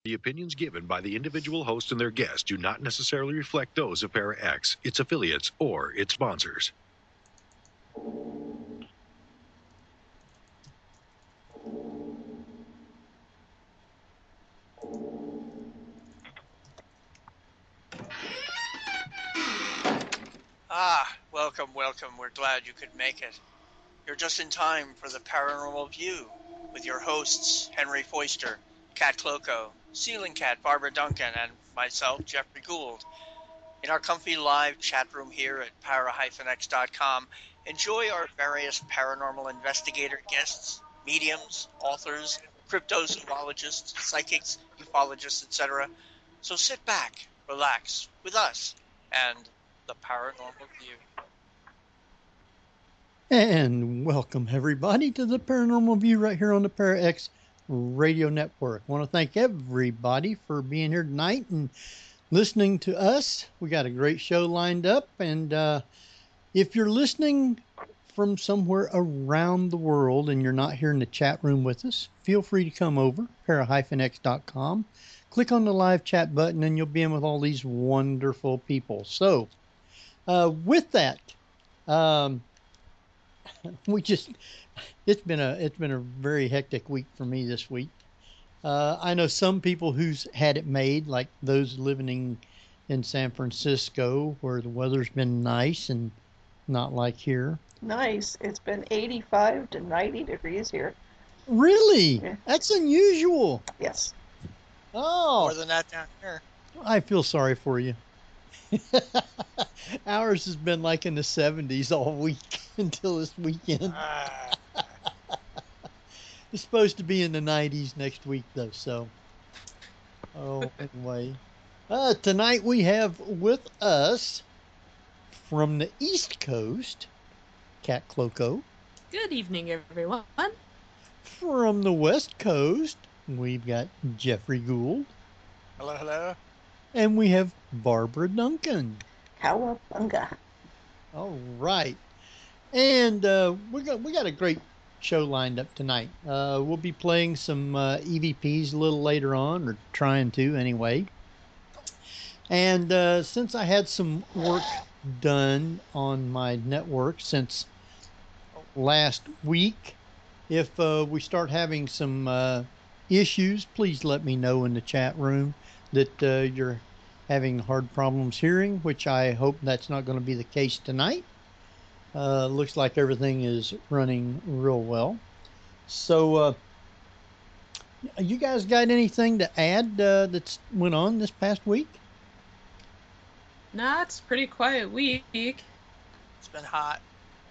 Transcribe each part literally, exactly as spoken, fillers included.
The opinions given by the individual host and their guests do not necessarily reflect those of Para X, its affiliates, or its sponsors. Ah, welcome, welcome. We're glad you could make it. You're just in time for the Paranormal View with your hosts, Henry Foister, Kat Cloco, Ceiling Cat, Barbara Duncan, and myself, Jeffrey Gould. In our comfy live chat room here at para dash x dot com, enjoy our various paranormal investigator guests, mediums, authors, cryptozoologists, psychics, ufologists, et cetera. So sit back, relax with us and the Paranormal View. And welcome everybody to the Paranormal View right here on the Para X Radio Network. I want to thank everybody for being here tonight and listening to us. We got a great show lined up, and uh, if you're listening from somewhere around the world and you're not here in the chat room with us, feel free to come over, para dash x dot com. Click on the live chat button and you'll be in with all these wonderful people. So, uh, with that, um, we just it's been a it's been a very hectic week for me this week. Uh, I know some people who's had it made, like those living in, in San Francisco, where the weather's been nice and not like here. Nice. It's been eighty-five to ninety degrees here. Really? Yeah. That's unusual. Yes. Oh, More than that down here. I feel sorry for you. Ours has been like in the seventies all week until this weekend. Ah, It's supposed to be in the nineties next week, though. So, oh, anyway. Uh, tonight we have with us from the East Coast, Kat Cloco. Good evening, everyone. From the West Coast, we've got Jeffrey Gould. hello, hello. And we have Barbara Duncan. Cowabunga. All right. And uh, we got we got a great show lined up tonight. Uh, we'll be playing some uh, E V Ps a little later on, or trying to anyway. And uh, since I had some work done on my network since last week, if uh, we start having some uh, issues, please let me know in the chat room that uh, you're having hard problems hearing, which I hope that's not going to be the case tonight. Uh, looks like everything is running real well. So, uh, you guys got anything to add uh, that's went on this past week? Nah, it's a pretty quiet week. It's been hot.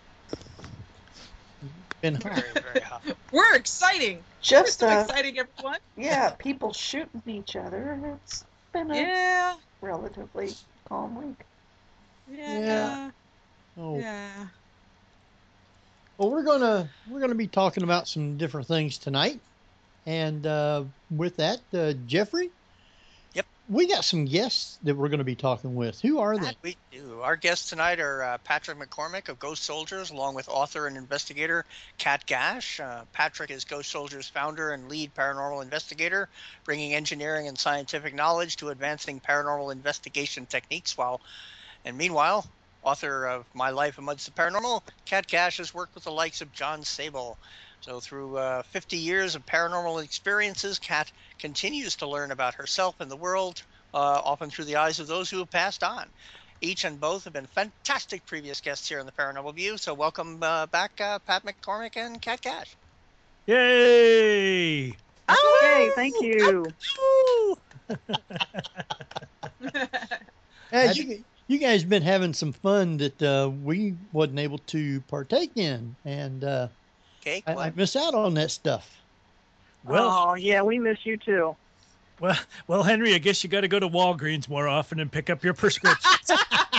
Been hot. Very, very hot. We're exciting. Just, We're so uh, exciting, everyone. yeah, people shooting each other. It's been a Yeah. relatively calm week. Yeah. Oh, Yeah. well, we're gonna we're gonna be talking about some different things tonight, and uh, with that, uh, Jeffrey. Yep. We got some guests that we're going to be talking with. Who are they? That we do. Our guests tonight are uh, Patrick McCormick of Ghost Soldiers, along with author and investigator Kat Gash. Uh, Patrick is Ghost Soldiers founder and lead paranormal investigator, bringing engineering and scientific knowledge to advancing paranormal investigation techniques. While, and meanwhile, author of My Life Amongst the Paranormal, Kat Gash has worked with the likes of John Sable. So through uh, fifty years of paranormal experiences, Kat continues to learn about herself and the world, uh, often through the eyes of those who have passed on. Each and both have been fantastic previous guests here on the Paranormal View. So welcome uh, back, uh, Pat McCormick and Kat Gash. Yay! Oh, Hey, thank you. Hey, you, you guys been having some fun that uh, we wasn't able to partake in, and uh, Okay, I, I well, miss out on that stuff. Well, Oh, yeah, we miss you too. well, well, Henry, I guess you got to go to Walgreens more often and pick up your prescriptions.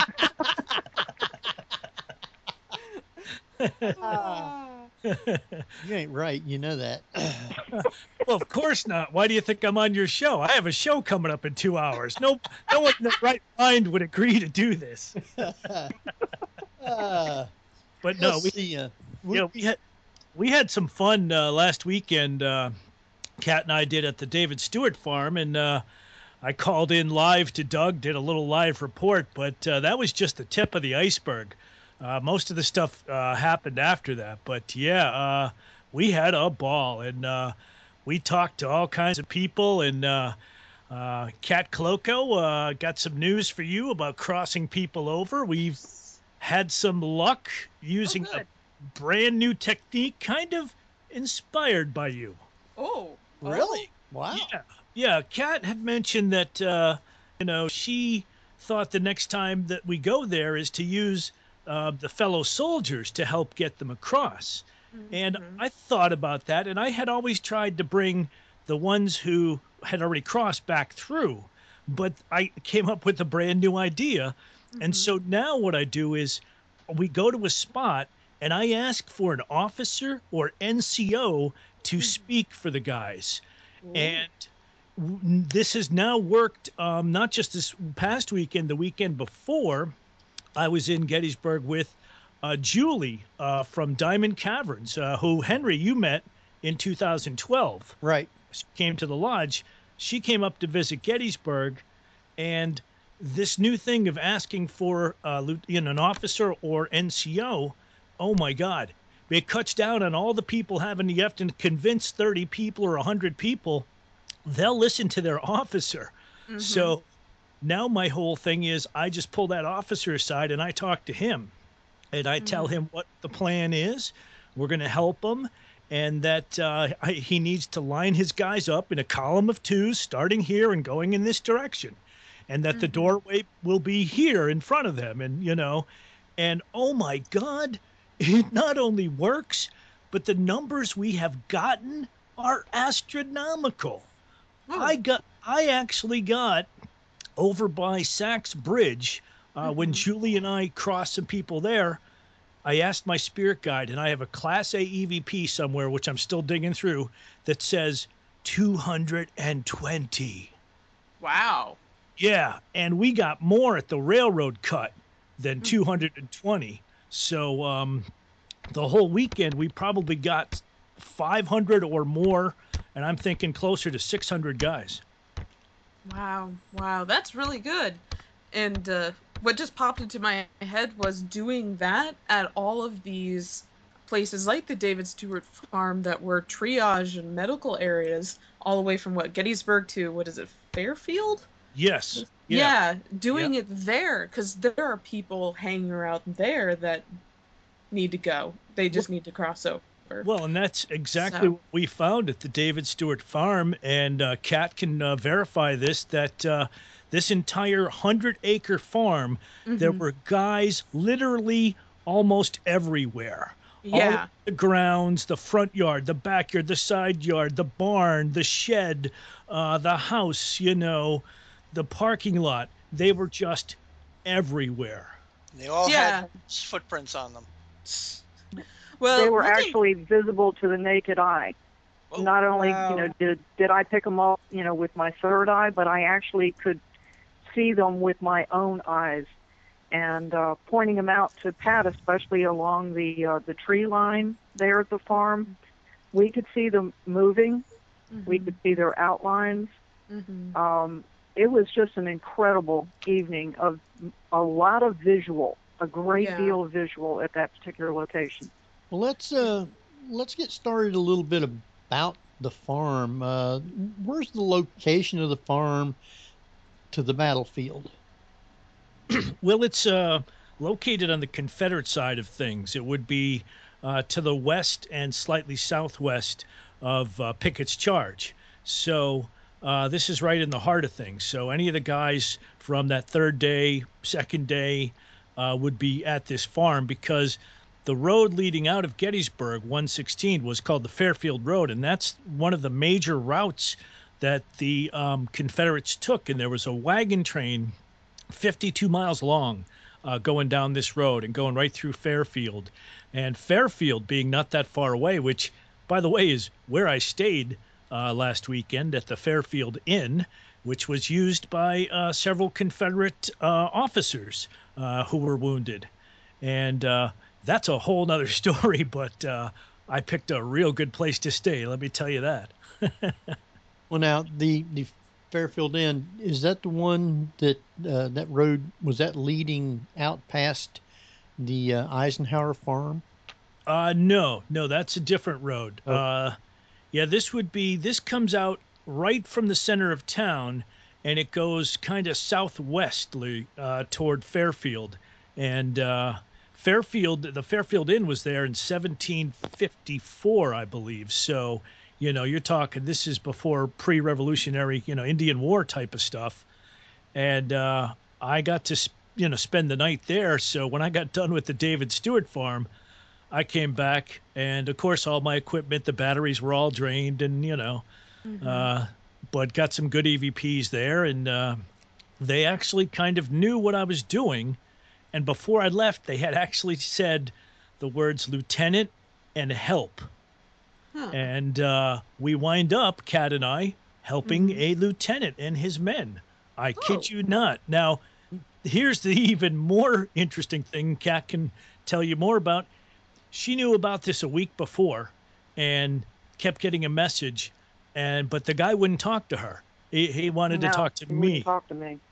You ain't right, you know that. Well, of course not. Why do you think I'm on your show? I have a show coming up in two hours. No, no one in their right mind would agree to do this. uh, But no, let's we, see, uh, you know, we had we had some fun uh, last weekend. Uh, Kat and I did at the David Stewart farm, and uh, I called in live to Doug, did a little live report, but uh, that was just the tip of the iceberg. Uh, most of the stuff uh, happened after that, but yeah, uh, we had a ball, and uh, we talked to all kinds of people, and uh, uh, Kat Cloco uh, got some news for you about crossing people over. We've had some luck using Oh, a good. brand new technique, kind of inspired by you. Oh. Really? Wow. Yeah, yeah. Kat had mentioned that uh, you know she thought the next time that we go there is to use uh, the fellow soldiers to help get them across. And Mhm. I thought about that, and I had always tried to bring the ones who had already crossed back through, but I came up with a brand new idea. And Mhm. so now what I do is we go to a spot and I ask for an officer or N C O to Mhm. speak for the guys. Ooh. And w- this has now worked, um, not just this past weekend, the weekend before. I was in Gettysburg with uh, Julie uh, from Diamond Caverns, uh, who, Henry, you met in two thousand twelve. Right. She came to the lodge. She came up to visit Gettysburg, and this new thing of asking for uh, lieu- you know, an officer or N C O, oh my God, it cuts down on all the people having to, you have to convince thirty people or one hundred people. They'll listen to their officer. Mhm. So now my whole thing is I just pull that officer aside and I talk to him and I tell Mhm. him what the plan is. We're going to help him, and that uh, I, he needs to line his guys up in a column of twos, starting here and going in this direction, and that the Mhm. doorway will be here in front of them. And, you know, and oh my God, it not only works, but the numbers we have gotten are astronomical. Oh. I got, I actually got over by Sachs Bridge, uh, when Mhm. Julie and I crossed some people there. I asked my spirit guide, and I have a Class A E V P somewhere, which I'm still digging through, that says two hundred twenty. Wow. Yeah, and we got more at the railroad cut than Mhm. two hundred twenty. So um, the whole weekend, we probably got five hundred or more, and I'm thinking closer to six hundred guys. Wow. Wow. That's really good. And uh, what just popped into my head was doing that at all of these places like the David Stewart Farm that were triage and medical areas, all the way from what, Gettysburg to what is it, Fairfield? Yes. Yeah. Yeah, Yeah. doing it there because there are people hanging around there that need to go. They just need to cross over. Well, and that's exactly So. what we found at the David Stewart Farm. And uh, Kat can uh, verify this, that uh, this entire hundred-acre farm, there Mhm. were guys literally almost everywhere. All Yeah. of the grounds, the front yard, the backyard, the side yard, the barn, the shed, uh, the house, you know, the parking lot. They were just everywhere. They all Yeah. had footprints on them. Well, They were looking- actually visible to the naked eye. Oh, Not only, wow. you know, did did I pick them up, you know, with my third eye, but I actually could see them with my own eyes, and uh, pointing them out to Pat, especially along the uh, the tree line there at the farm. We could see them moving. We could see their outlines. Mhm. Um, it was just an incredible evening of a lot of visual, a great Yeah. deal of visual at that particular location. Well, let's uh let's get started a little bit about the farm. Uh, where's the location of the farm to the battlefield? Well, it's uh, located on the Confederate side of things. It would be uh, to the west and slightly southwest of uh, Pickett's Charge. So uh, this is right in the heart of things. So any of the guys from that third day, second day, uh, would be at this farm, because the road leading out of Gettysburg, one sixteen, was called the Fairfield Road, and that's one of the major routes that the um, Confederates took. And there was a wagon train fifty-two miles long, uh, going down this road and going right through Fairfield. And Fairfield being not that far away, which, by the way, is where I stayed uh, last weekend at the Fairfield Inn, which was used by uh, several Confederate uh, officers uh, who were wounded. And uh, that's a whole nother story, but uh, I picked a real good place to stay, let me tell you that. Well, now the the Fairfield Inn, is that the one that uh, that road was that leading out past the uh, Eisenhower farm? Uh, no, no, that's a different road. Oh. Uh, yeah, this would be, this comes out right from the center of town, and it goes kind of southwestly uh, toward Fairfield. And uh, Fairfield, the Fairfield Inn was there in seventeen fifty-four, I believe. So, you know, you're talking, this is before pre-revolutionary, you know, Indian War type of stuff. And uh, I got to, sp- you know, spend the night there. So when I got done with the David Stewart farm, I came back, and of course, all my equipment, the batteries were all drained, and you know, Mhm. uh, but got some good E V Ps there, and uh, they actually kind of knew what I was doing. And before I left, they had actually said the words lieutenant and help. Huh. And uh, we wind up, Kat and I, helping Mhm. a lieutenant and his men. I Oh. kid you not. Now, here's the even more interesting thing Kat can tell you more about. She knew about this a week before and kept getting a message, and but the guy wouldn't talk to her. He, he wanted no, to talk to he me. wouldn't talk to me.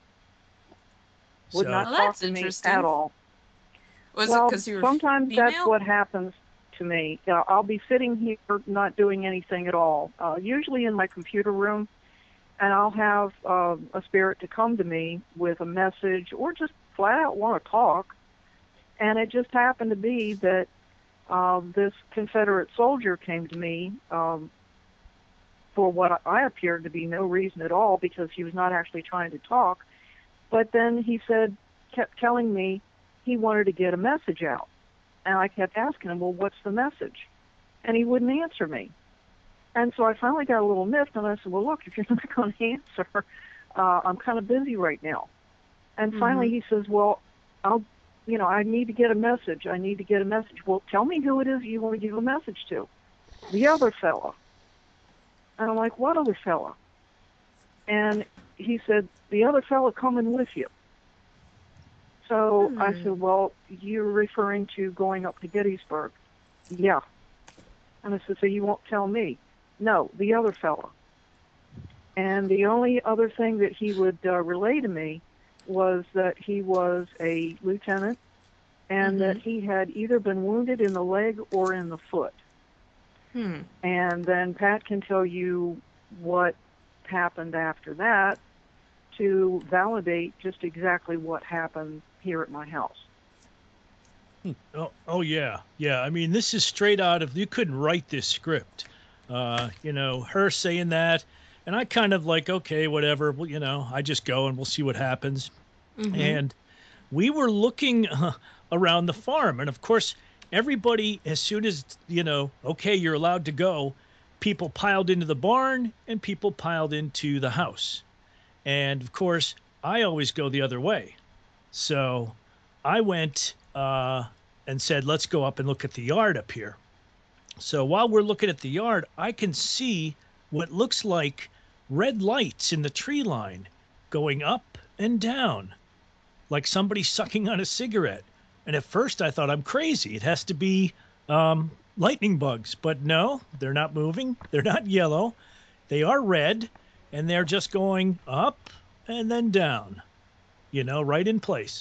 Would So, not Well, talk that's to me interesting. at all. Was it well, because you were sometimes female? that's what happens to me. Uh, I'll be sitting here not doing anything at all, uh, usually in my computer room, and I'll have uh, a spirit to come to me with a message or just flat out want to talk. And it just happened to be that uh, this Confederate soldier came to me um, for what I appeared to be no reason at all, because he was not actually trying to talk. But then he said, kept telling me he wanted to get a message out. And I kept asking him, well, what's the message? And he wouldn't answer me. And so I finally got a little miffed, and I said, well, look, if you're not going to answer, uh, I'm kind of busy right now. And finally he says, well, I'll, you know, I need to get a message. I need to get a message. Well, tell me who it is you want to give a message to. The other fella. And I'm like, what other fella? And he said, the other fella coming with you. So I Hmm. said, well, you're referring to going up to Gettysburg. Yeah. And I said, so you won't tell me? No, the other fella. And the only other thing that he would uh, relay to me was that he was a lieutenant and Mhm. that he had either been wounded in the leg or in the foot. Hmm. And then Pat can tell you what happened after that to validate just exactly what happened here at my house. oh, oh yeah, yeah. I mean, this is straight out of, you couldn't write this script. Uh, you know, her saying that, and I kind of like, okay, whatever. Well, you know, I just go and we'll see what happens. Mhm. And we were looking uh, around the farm, and of course, everybody, as soon as, you know, okay, you're allowed to go, people piled into the barn and people piled into the house. And of course, I always go the other way. So I went uh, and said, let's go up and look at the yard up here. So while we're looking at the yard, I can see what looks like red lights in the tree line going up and down, like somebody sucking on a cigarette. And at first I thought, I'm crazy. It has to be um, lightning bugs. But no, they're not moving. They're not yellow. They are red, and they're just going up and then down, you know, right in place.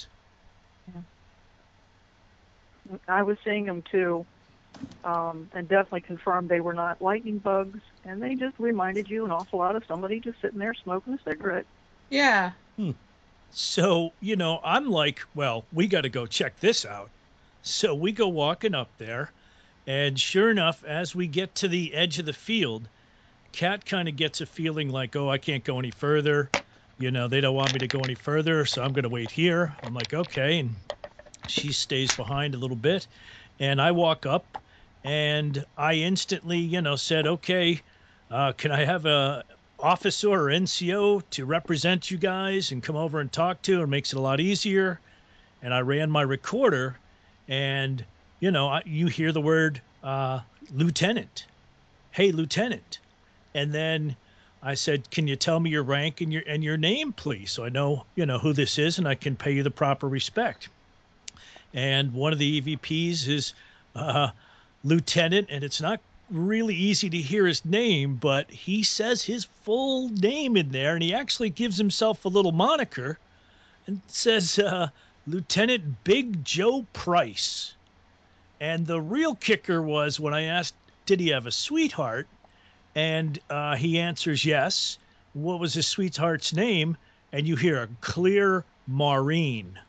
I was seeing them too, um, and definitely confirmed they were not lightning bugs, and they just reminded you an awful lot of somebody just sitting there smoking a cigarette. Yeah. So, you know, I'm like, well, we got to go check this out. So we go walking up there, and sure enough, as we get to the edge of the field, Kat kind of gets a feeling like, oh, I can't go any further. You know, they don't want me to go any further, so I'm going to wait here. I'm like, okay. And she stays behind a little bit. And I walk up, and I instantly, you know, said, okay, uh, can I have a officer or N C O to represent you guys and come over and talk to? It makes it a lot easier. And I ran my recorder, and, you know, I, you hear the word uh, lieutenant. Hey, lieutenant. And then I said, can you tell me your rank and your and your name, please, so I know, you know, who this is and I can pay you the proper respect. And one of the E V Ps is uh, lieutenant, and it's not really easy to hear his name, but he says his full name in there, and he actually gives himself a little moniker and says uh, Lieutenant Big Joe Price. And the real kicker was when I asked, did he have a sweetheart? And uh, he answers yes. What was his sweetheart's name? And you hear a clear Maureen.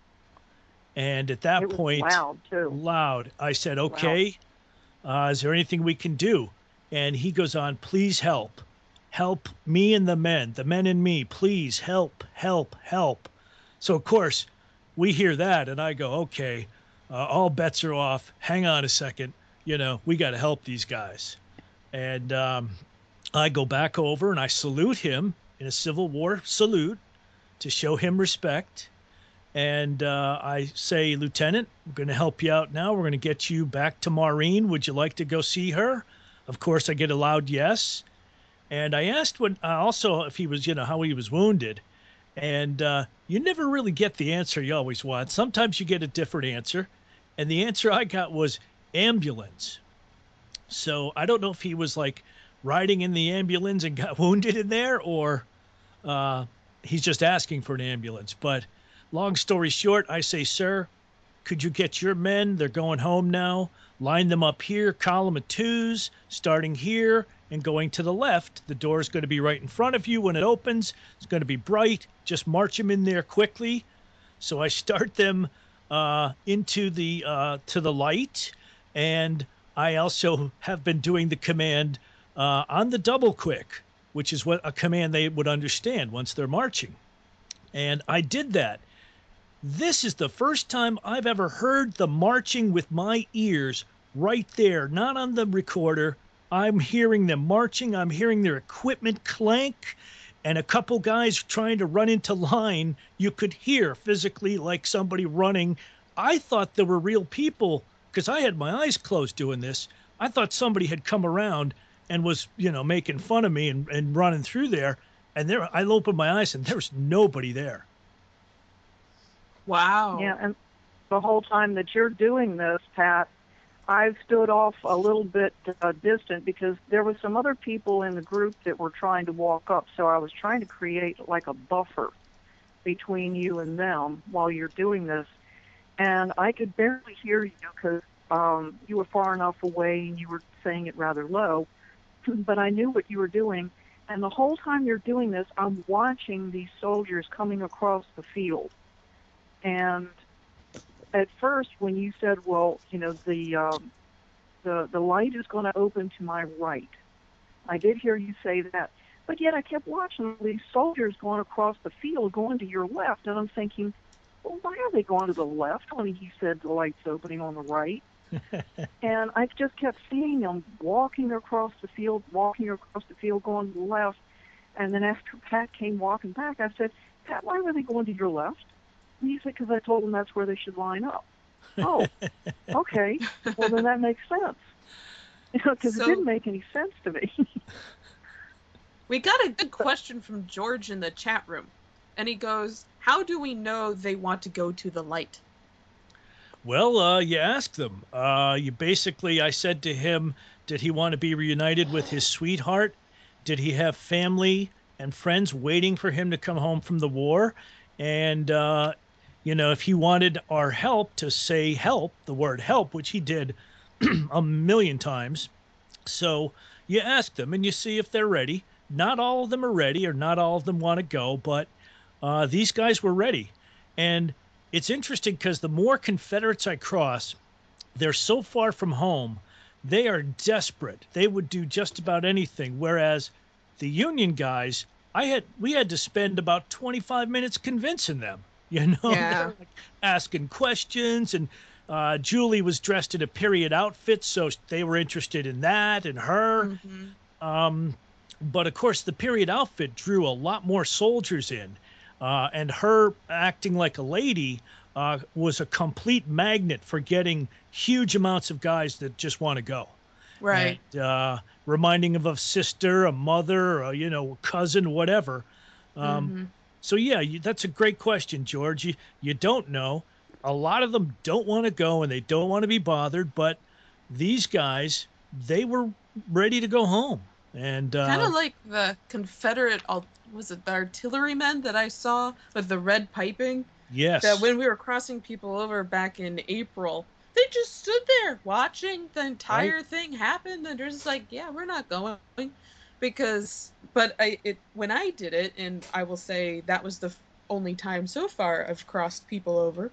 And at that It was point, loud, too. loud, I said, okay, uh, is there anything we can do? And he goes on, please help. Help me and the men, the men and me, please help, help, help. So, of course, we hear that, and I go, okay, uh, all bets are off. Hang on a second. You know, we got to help these guys. And um, I go back over and I salute him in a Civil War salute to show him respect. And uh, I say, Lieutenant, we're going to help you out now. We're going to get you back to Maureen. Would you like to go see her? Of course, I get a loud yes. And I asked what, uh, also if he was, you know, how he was wounded. And uh, you never really get the answer you always want. Sometimes you get a different answer. And the answer I got was ambulance. So I don't know if he was like riding in the ambulance and got wounded in there, or uh, he's just asking for an ambulance. But long story short, I say, sir, could you get your men? They're going home now. Line them up here, column of twos, starting here and going to the left. The door is going to be right in front of you when it opens. It's going to be bright. Just march them in there quickly. So I start them uh, into the uh, to the light, and I also have been doing the command uh, on the double quick, which is what a command they would understand once they're marching. And I did that. This is the first time I've ever heard the marching with my ears right there, not on the recorder. I'm hearing them marching. I'm hearing their equipment clank, and a couple guys trying to run into line. You could hear physically like somebody running. I thought there were real people because I had my eyes closed doing this. I thought somebody had come around and was, you know, making fun of me and, and running through there. And there, I opened my eyes and there was nobody there. Wow. Yeah, and the whole time that you're doing this, Pat, I've stood off a little bit uh, distant because there was some other people in the group that were trying to walk up, so I was trying to create like a buffer between you and them while you're doing this. And I could barely hear you because um, you were far enough away and you were saying it rather low, but I knew what you were doing. And the whole time you're doing this, I'm watching these soldiers coming across the field. And at first, when you said, well, you know, the um, the the light is going to open to my right, I did hear you say that. But yet I kept watching these soldiers going across the field, going to your left, and I'm thinking, well, why are they going to the left when he said the light's opening on the right? And I just kept seeing them walking across the field, walking across the field, going to the left. And then after Pat came walking back, I said, Pat, why were they going to your left? And he said, because I told them that's where they should line up. Oh, okay. Well, then that makes sense. You know, because So- it didn't make any sense to me. We got a good question from George in the chat room. And he goes, how do we know they want to go to the light? Well, uh, you ask them. Uh, you basically, I said to him, did he want to be reunited with his sweetheart? Did he have family and friends waiting for him to come home from the war? And, uh, you know, if he wanted our help, to say help, the word help, which he did a million times. So you ask them and you see if they're ready. Not all of them are ready, or not all of them want to go, but uh, these guys were ready. And it's interesting because the more Confederates I cross, they're so far from home, they are desperate. They would do just about anything. Whereas the Union guys, I had we had to spend about twenty-five minutes convincing them. You know, Yeah. They're, like, asking questions, and uh, Julie was dressed in a period outfit, so they were interested in that and her. Mm-hmm. Um, but of course, the period outfit drew a lot more soldiers in. Uh, and her acting like a lady uh, was a complete magnet for getting huge amounts of guys that just want to go. Right. And, uh, reminding of a sister, a mother, a, you know, cousin, whatever. Um, Mhm. So, yeah, you, that's a great question, George. You, you don't know. A lot of them don't want to go and they don't want to be bothered. But these guys, they were ready to go home. And uh, Kind of like the Confederate, al- was it the artillerymen that I saw with the red piping? yes, That when we were crossing people over back in April, they just stood there watching the entire right, thing happen, and they're just like, "Yeah, we're not going," because. But I, it when I did it, and I will say that was the f- only time so far I've crossed people over.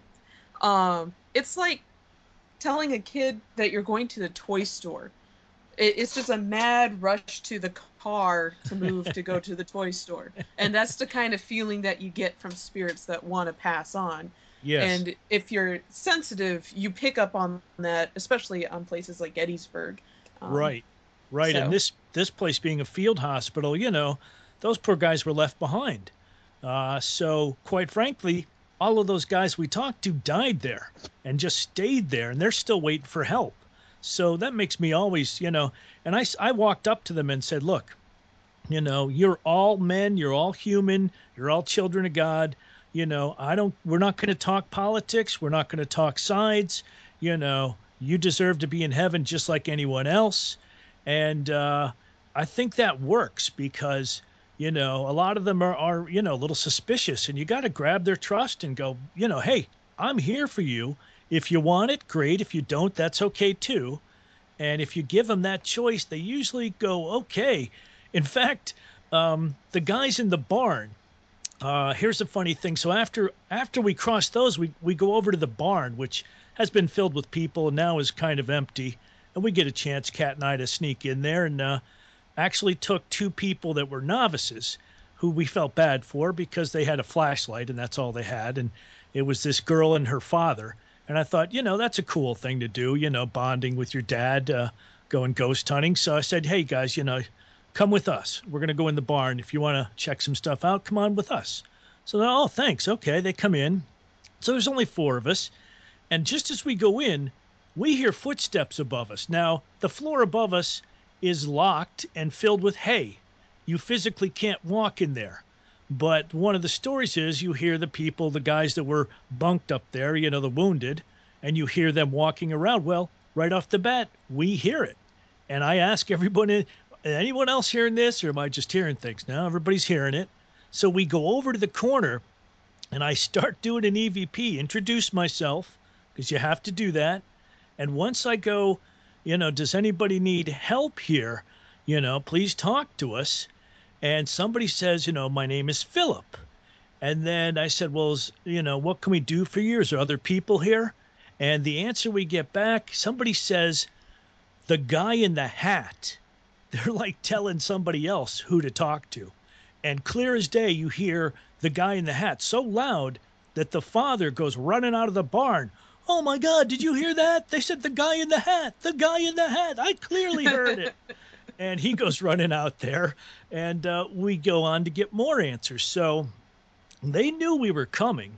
Um, it's like telling a kid that you're going to the toy store. It, it's just a mad rush to the car to move to go to the toy store, and that's the kind of feeling that you get from spirits that want to pass on. yes, And if you're sensitive, you pick up on that, especially on places like Gettysburg. Um, right, right. And so this this place being a field hospital, you know, those poor guys were left behind. Uh, so quite frankly, all of those guys we talked to died there and just stayed there, and they're still waiting for help. So that makes me always, you know, and I, I walked up to them and said, look, you know, you're all men, you're all human, you're all children of God. You know, I don't, we're not going to talk politics. We're not going to talk sides. You know, you deserve to be in heaven just like anyone else. And uh, I think that works because, you know, a lot of them are, are you know, a little suspicious, and you got to grab their trust and go, you know, hey, I'm here for you. If you want it, great. If you don't, that's okay too. And if you give them that choice, they usually go, okay. In fact, um, the guys in the barn, uh, here's a funny thing. So after after we cross those, we, we go over to the barn, which has been filled with people and now is kind of empty. And we get a chance, Kat and I, to sneak in there, and uh, actually took two people that were novices who we felt bad for because they had a flashlight and that's all they had. And it was this girl and her father. And I thought, you know, that's a cool thing to do, you know, bonding with your dad, uh, going ghost hunting. So I said, hey, guys, you know, come with us. We're going to go in the barn. If you want to check some stuff out, come on with us. So, they're, oh, thanks. Okay. They come in. So there's only four of us. And just as we go in, we hear footsteps above us. Now, the floor above us is locked and filled with hay. You physically can't walk in there. But one of the stories is you hear the people, the guys that were bunked up there, you know, the wounded, and you hear them walking around. Well, right off the bat, we hear it. And I ask everybody, anyone else hearing this, or am I just hearing things? No, everybody's hearing it. So we go over to the corner and I start doing an E V P, introduce myself, because you have to do that. And once I go, you know, does anybody need help here? You know, please talk to us. And somebody says, you know, my name is Philip. And then I said, well, is, you know, what can we do for you? Is there other people here? And the answer we get back, somebody says, the guy in the hat. They're like telling somebody else who to talk to. And clear as day, you hear the guy in the hat so loud that the father goes running out of the barn. Oh my God, did you hear that? They said the guy in the hat, the guy in the hat. I clearly heard it. And he goes running out there, and uh, we go on to get more answers. So they knew we were coming.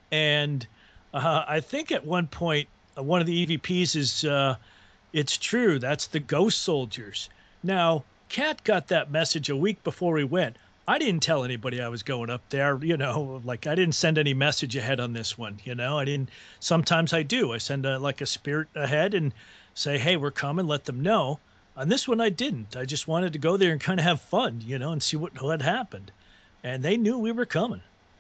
And uh, I think at one point, uh, one of the E V Ps is, uh, it's true, that's the ghost soldiers. Now, Kat got that message a week before we went. I didn't tell anybody I was going up there, you know, like I didn't send any message ahead on this one, you know, I didn't, sometimes I do. I send a, like a spirit ahead and say, hey, we're coming, let them know. On this one, I didn't. I just wanted to go there and kind of have fun, you know, and see what, what happened. And they knew we were coming.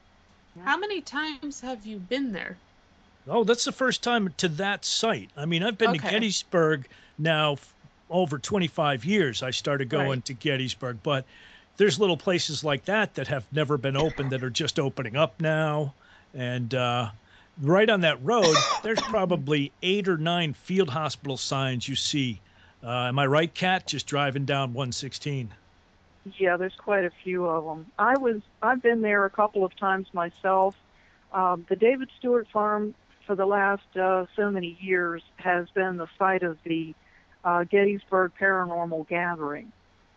how many times have you been there? Oh, that's the first time to that site. I mean, I've been to Okay. Gettysburg now f- over twenty-five years. I started going Right. to Gettysburg, but there's little places like that that have never been opened that are just opening up now. And uh, right on that road, there's probably eight or nine field hospital signs you see. Uh, am I right, Kat? Just driving down one sixteen. Yeah, there's quite a few of them. I was I've been there a couple of times myself. Um, the David Stewart Farm for the last uh, so many years has been the site of the uh, Gettysburg Paranormal Gathering,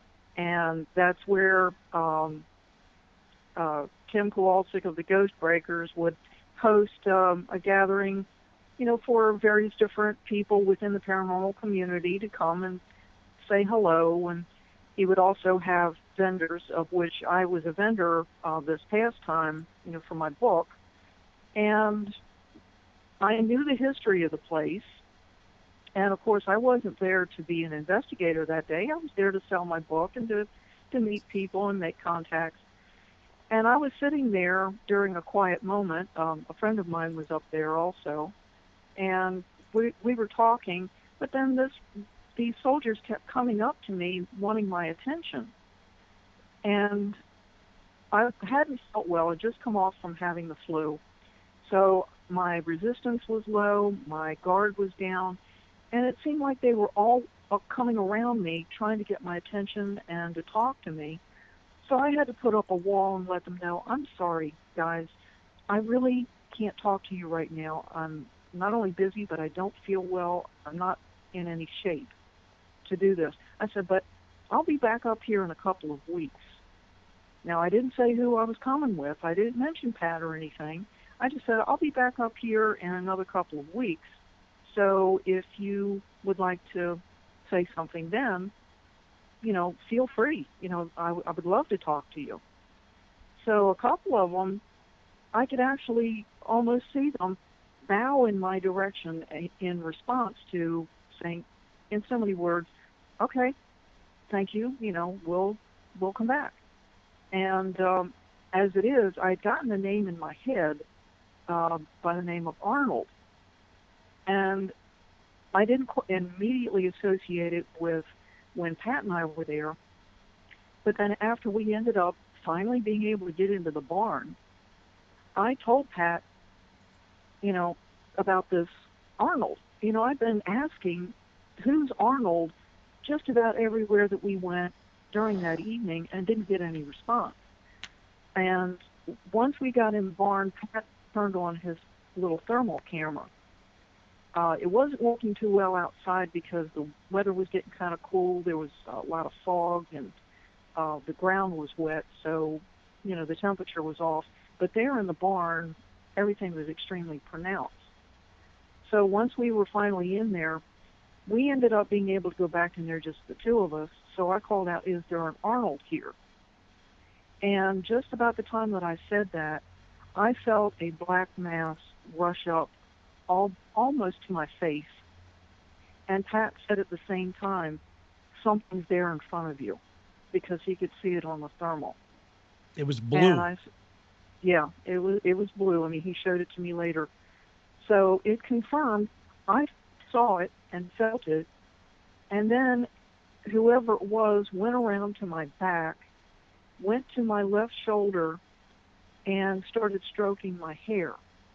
and that's where um, uh, Tim Kowalczyk of the Ghost Breakers would host um, a gathering, you know, for various different people within the paranormal community to come and say hello. And he would also have vendors, of which I was a vendor uh, this past time, you know, for my book. And I knew the history of the place, And of course, I wasn't there to be an investigator that day. I was there to sell my book and to, to meet people and make contacts. And I was sitting there during a quiet moment. Um, a friend of mine was up there also, and we we were talking. But then this these soldiers kept coming up to me, wanting my attention. And I hadn't felt well. I'd just come off from having the flu. So my resistance was low, my guard was down, and it seemed like they were all coming around me, trying to get my attention and to talk to me. So I had to put up a wall and let them know, I'm sorry, guys. I really can't talk to you right now. I'm not only busy, but I don't feel well. I'm not in any shape to do this. I said, but I'll be back up here in a couple of weeks. Now, I didn't say who I was coming with. I didn't mention Pat or anything. I just said, I'll be back up here in another couple of weeks. So if you would like to say something then, you know, feel free. You know, I, I would love to talk to you. So a couple of them, I could actually almost see them bow in my direction in response to saying, in so many words, okay, thank you, you know, we'll we'll come back. And um, as it is, I had gotten a name in my head uh, by the name of Arnold. And I didn't qu- immediately associate it with when Pat and I were there. But then after we ended up finally being able to get into the barn, I told Pat, you know, about this Arnold. You know, I've been asking, who's Arnold, just about everywhere that we went during that evening and didn't get any response. And once we got in the barn, Pat turned on his little thermal camera. Uh, it wasn't working too well outside because the weather was getting kind of cool. There was a lot of fog and uh, the ground was wet, so, you know, the temperature was off. But there in the barn, everything was extremely pronounced. So once we were finally in there, we ended up being able to go back in there, just the two of us. So I called out, is there an Arnold here? And just about the time that I said that, I felt a black mass rush up all, almost to my face. And Pat said at the same time, something's there in front of you, because he could see it on the thermal. It was blue. And I, yeah, it was, it was blue. I mean, he showed it to me later. So it confirmed, I saw it and felt it, and then whoever it was went around to my back, went to my left shoulder, and started stroking my hair.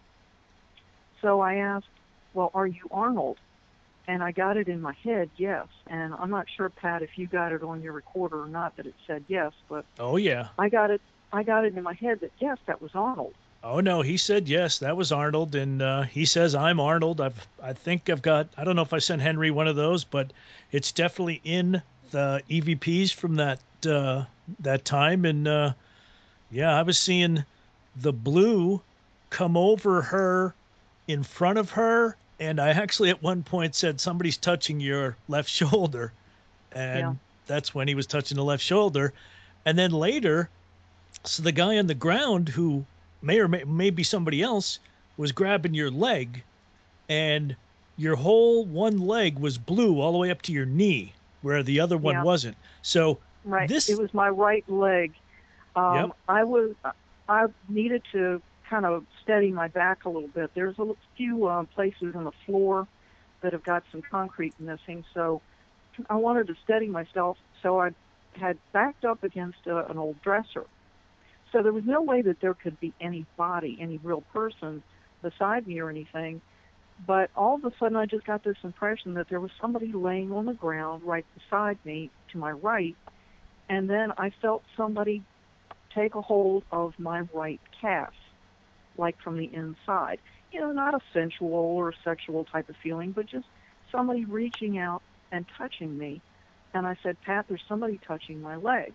So I asked, well, are you Arnold? And I got it in my head, yes. And I'm not sure, Pat, if you got it on your recorder or not that it said yes, but Oh, yeah. I got it I got it in my head that, yes, that was Arnold. Oh, no, he said yes, that was Arnold, and uh, he says I'm Arnold. I've, I think I've got, I don't know if I sent Henry one of those, but it's definitely in the E V Ps from that uh, that time. And, uh, yeah, I was seeing the blue come over her, in front of her, and I actually at one point said, somebody's touching your left shoulder, and Yeah. that's when he was touching the left shoulder. And then later, so the guy on the ground, who may or may, may be somebody else, was grabbing your leg, and your whole one leg was blue all the way up to your knee, where the other one Yeah. wasn't. So Right. this, It was my right leg. Um, Yep. I was, I needed to kind of steady my back a little bit. There's a few uh, places on the floor that have got some concrete missing, so I wanted to steady myself. So I had backed up against uh, an old dresser. So there was no way that there could be any body, any real person beside me or anything. But all of a sudden, I just got this impression that there was somebody laying on the ground right beside me to my right. And then I felt somebody take a hold of my right calf, like from the inside. You know, not a sensual or sexual type of feeling, but just somebody reaching out and touching me. And I said, Pat, there's somebody touching my leg.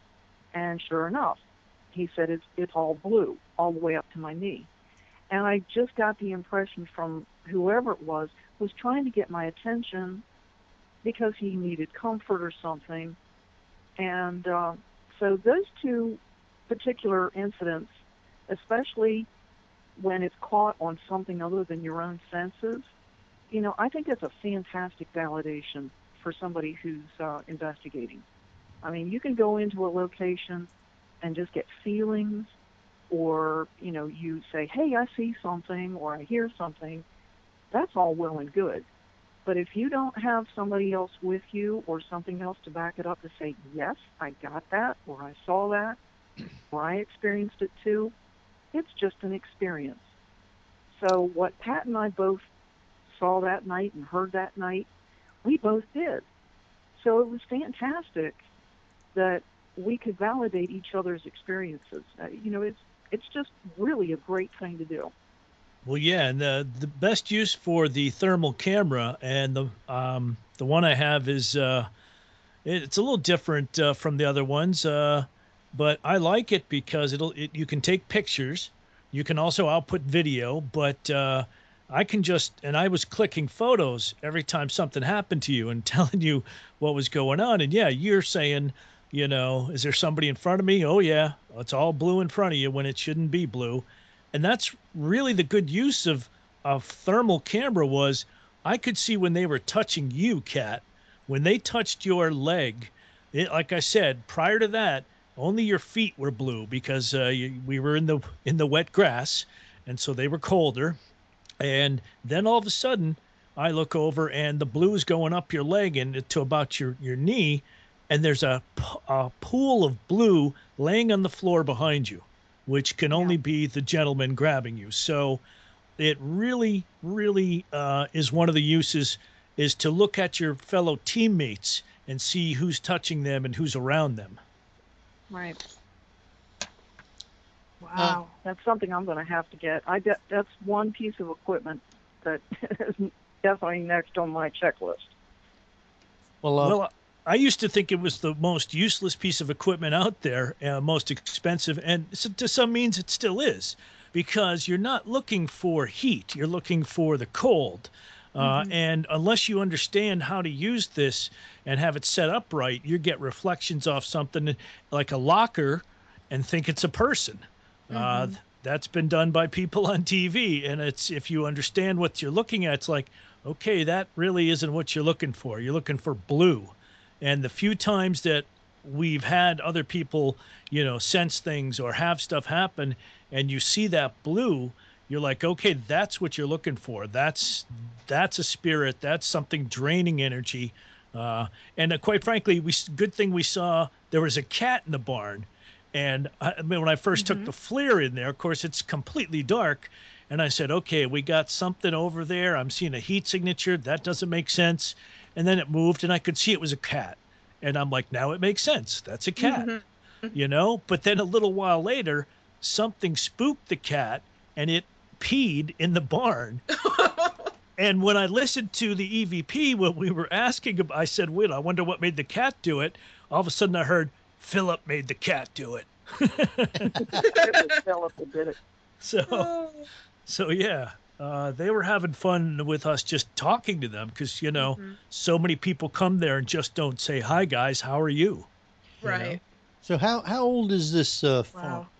And sure enough, he said, it's, it's all blue, all the way up to my knee. And I just got the impression from whoever it was, was trying to get my attention because he needed comfort or something. And uh, so those two particular incidents, especially when it's caught on something other than your own senses, you know, I think that's a fantastic validation for somebody who's uh, investigating. I mean, you can go into a location and just get feelings, or, you know, you say, hey, I see something, or I hear something. That's all well and good. But if you don't have somebody else with you or something else to back it up to say, yes, I got that, or I saw that, or I experienced it too, it's just an experience. So what Pat and I both saw that night and heard that night, we both did. So it was fantastic that we could validate each other's experiences. Uh, you know, it's it's just really a great thing to do. Well, yeah, and the the best use for the thermal camera, and the um the one I have is uh it, it's a little different uh, from the other ones, uh but I like it because it'll it, you can take pictures, you can also output video, but uh I can just, and I was clicking photos every time something happened to you and telling you what was going on. And yeah, you're saying, you know, is there somebody in front of me? Oh yeah, it's all blue in front of you when it shouldn't be blue. And that's really the good use of a thermal camera was I could see when they were touching you, Kat, when they touched your leg. It, like I said, prior to that, only your feet were blue because uh, you, we were in the in the wet grass, and so they were colder. And then all of a sudden, I look over and the blue is going up your leg and to about your, your knee, and there's a, a pool of blue laying on the floor behind you, which can only Yeah. be the gentleman grabbing you. So it really, really uh, is one of the uses is to look at your fellow teammates and see who's touching them and who's around them. Right. Wow. That's something I'm going to have to get. I de- that's one piece of equipment that is definitely next on my checklist. Well, uh, Well, I used to think it was the most useless piece of equipment out there, uh, most expensive, and so to some means it still is, because you're not looking for heat, you're looking for the cold. Uh, Mhm. And unless you understand how to use this and have it set up right, you get reflections off something like a locker and think it's a person. Uh, Mhm. that's been done by people on T V, and it's if you understand what you're looking at, it's like, okay, that really isn't what you're looking for. You're looking for blue. And the few times that we've had other people, you know, sense things or have stuff happen, and you see that blue, you're like, okay, that's what you're looking for. That's that's a spirit. That's something draining energy. Uh, and uh, quite frankly, we good thing we saw there was a cat in the barn. And I, I mean, when I first took Mhm. the FLIR in there, of course, it's completely dark. And I said, okay, we got something over there. I'm seeing a heat signature. That doesn't make sense. And then it moved, and I could see it was a cat. And I'm like, now it makes sense. That's a cat, Mhm. you know? But then a little while later, something spooked the cat, and it peed in the barn. And when I listened to the E V P, when we were asking him, I said, wait, I wonder what made the cat do it. All of a sudden I heard, Philip made the cat do it. It was Philip that did it. So, so yeah, uh, they were having fun with us just talking to them because, you know, Mhm. so many people come there and just don't say, hi, guys, how are you? You know? Right. so how how old is this uh, farm? Wow.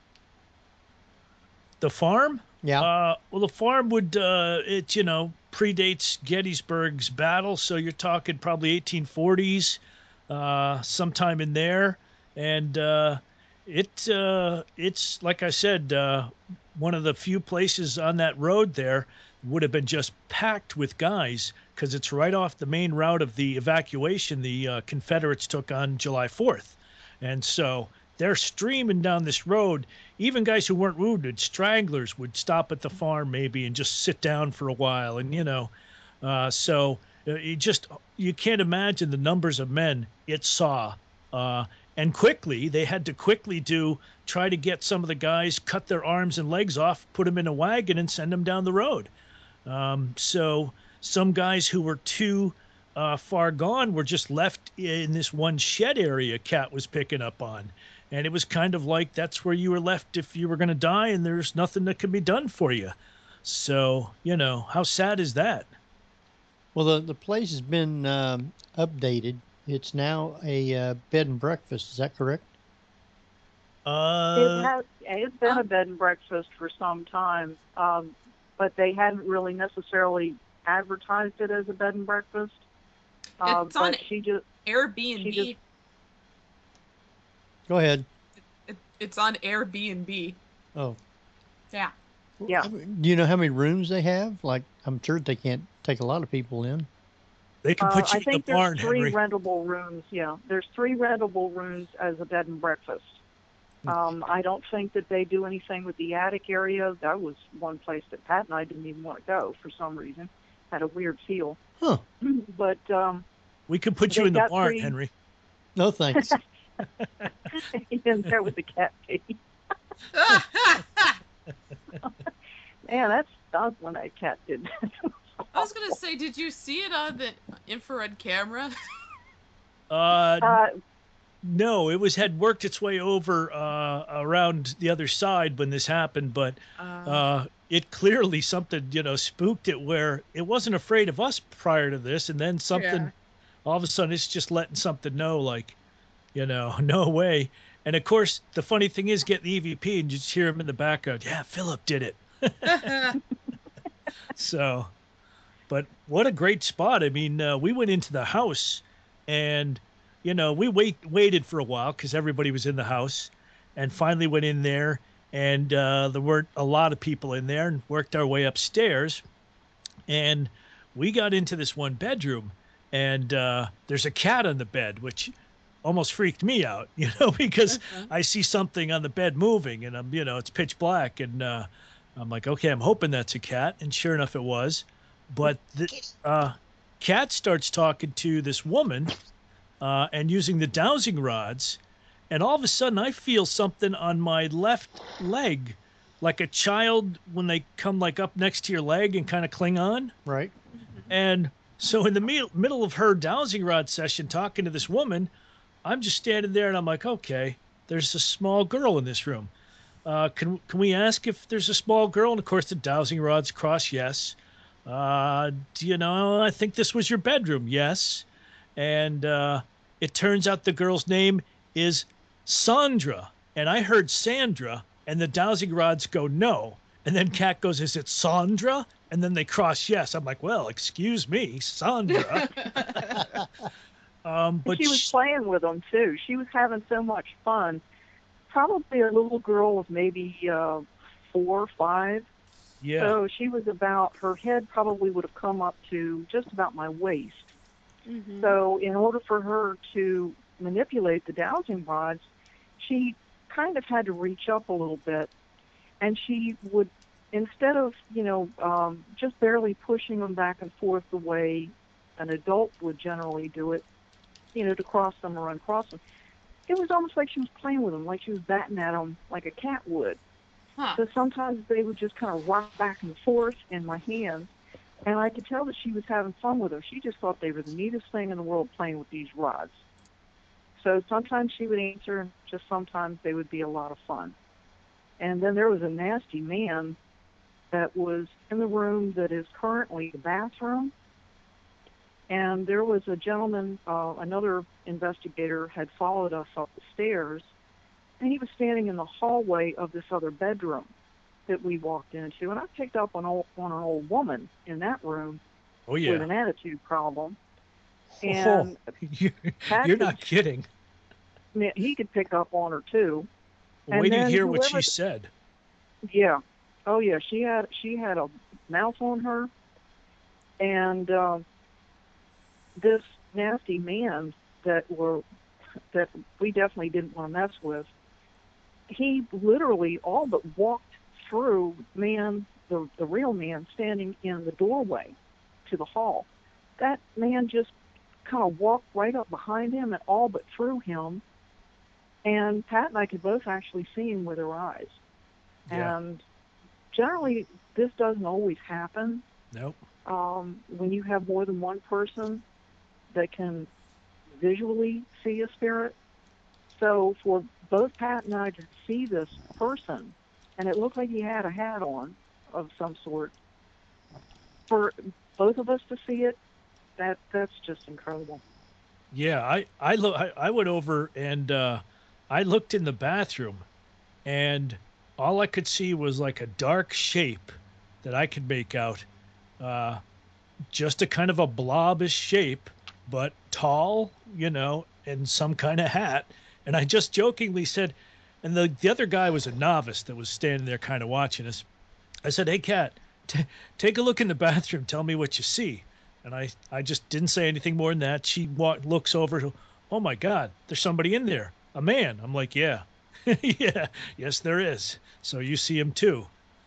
The farm? Yeah. Uh, well, the farm would, uh, it, you know, predates Gettysburg's battle. So you're talking probably eighteen forties, uh, sometime in there. And uh, it, uh, it's, like I said, uh, one of the few places on that road there would have been just packed with guys because it's right off the main route of the evacuation the uh, Confederates took on July fourth. And so they're streaming down this road. Even guys who weren't wounded, stragglers, would stop at the farm maybe and just sit down for a while. And, you know, uh, so uh, you just, you can't imagine the numbers of men it saw. Uh, and quickly, they had to quickly do, try to get some of the guys, cut their arms and legs off, put them in a wagon and send them down the road. Um, so some guys who were too uh, far gone were just left in this one shed area Cat was picking up on. And it was kind of like that's where you were left if you were going to die and there's nothing that can be done for you. So, you know, how sad is that? Well, the the place has been um, updated. It's now a uh, bed and breakfast. Is that correct? It Uh, has. It's been Oh. a bed and breakfast for some time, um, but they hadn't really necessarily advertised it as a bed and breakfast. Uh, It's but on she just Airbnb. she just- Go ahead. It, it's on Airbnb. Oh. Yeah. Yeah. Do you know how many rooms they have? Like, I'm sure they can't take a lot of people in. They can uh, put you I in think the barn, there's three Henry. rentable rooms. Yeah, there's three rentable rooms as a bed and breakfast. Um, I don't think that they do anything with the attic area. That was one place that Pat and I didn't even want to go for some reason. Had a weird feel. Huh. But um, We can put you They in the got barn, three- Henry. No thanks. in there with the cat baby. Man, that's stunk when that cat did that. I was gonna say, did you see it on the infrared camera? Uh, Uh, no, it was had worked its way over uh, around the other side when this happened, but Uh, uh, it clearly something, you know, spooked it where it wasn't afraid of us prior to this, and then something, Yeah. all of a sudden, it's just letting something know, like, you know, no way. And of course, the funny thing is, get the E V P and you just hear him in the background. Yeah, Philip did it. So, but what a great spot. I mean, uh, we went into the house and, you know, we wait waited for a while because everybody was in the house, and finally went in there, and uh, there weren't a lot of people in there, and worked our way upstairs. And we got into this one bedroom, and uh, there's a cat on the bed, which almost freaked me out, you know, because Uh-huh. I see something on the bed moving, and I'm, you know, it's pitch black, and uh, I'm like, okay, I'm hoping that's a cat, and sure enough, it was. But the uh, cat starts talking to this woman, uh, and using the dowsing rods, and all of a sudden, I feel something on my left leg, like a child when they come like up next to your leg and kind of cling on. Right. And so, in the me- middle of her dowsing rod session, talking to this woman, I'm just standing there, and I'm like, okay, there's a small girl in this room. Uh, can can we ask if there's a small girl? And of course, the dowsing rods cross yes. Uh, do you know? I think this was your bedroom. Yes. And uh, it turns out the girl's name is Sandra, and I heard Sandra, and the dowsing rods go no, and then Kat goes, "Is it Sandra?" And then they cross yes. I'm like, well, excuse me, Sandra. um, but she was sh- playing with them too. She was having so much fun. Probably a little girl of maybe uh, four or five. yeah, So she was about, her head probably would have come up to just about my waist. Mhm. So in order for her to manipulate the dowsing rods, she kind of had to reach up a little bit. And she would, instead of, you know, um, just barely pushing them back and forth the way an adult would generally do it, you know, to cross them or uncross them, it was almost like she was playing with them, like she was batting at them like a cat would. Huh. So sometimes they would just kind of rock back and forth in my hands, and I could tell that she was having fun with them. She just thought they were the neatest thing in the world playing with these rods. So sometimes she would answer, and just sometimes they would be a lot of fun. And then there was a nasty man that was in the room that is currently the bathroom. And there was a gentleman, uh, another investigator had followed us up the stairs, and he was standing in the hallway of this other bedroom that we walked into. And I picked up on, old, on an old woman in that room oh with yeah. an attitude problem. Oh, And you're, Pat you're could- not kidding. he could pick up on her too. And Wait to then hear what she whoever- said. Yeah. Oh yeah, she had she had a mouth on her, and um, this nasty man that were that we definitely didn't want to mess with. He literally all but walked through man, the the real man standing in the doorway to the hall. That man just kind of walked right up behind him and all but through him. And Pat and I could both actually see him with our eyes. Yeah. And generally, this doesn't always happen Nope. um, when you have more than one person that can visually see a spirit. So for both Pat and I to see this person, and it looked like he had a hat on of some sort, for both of us to see it, that that's just incredible. Yeah, I I, lo- I I went over and uh, I looked in the bathroom, and all I could see was like a dark shape that I could make out, uh, just a kind of a blobish shape, but tall, you know, and some kind of hat. And I just jokingly said, and the, the other guy was a novice that was standing there kind of watching us. I said, hey, Kat, t- take a look in the bathroom. Tell me what you see. And I, I just didn't say anything more than that. She walk, looks over. Oh, my God, there's somebody in there. A man. I'm like, yeah, yeah, yes, there is. So you see him, too.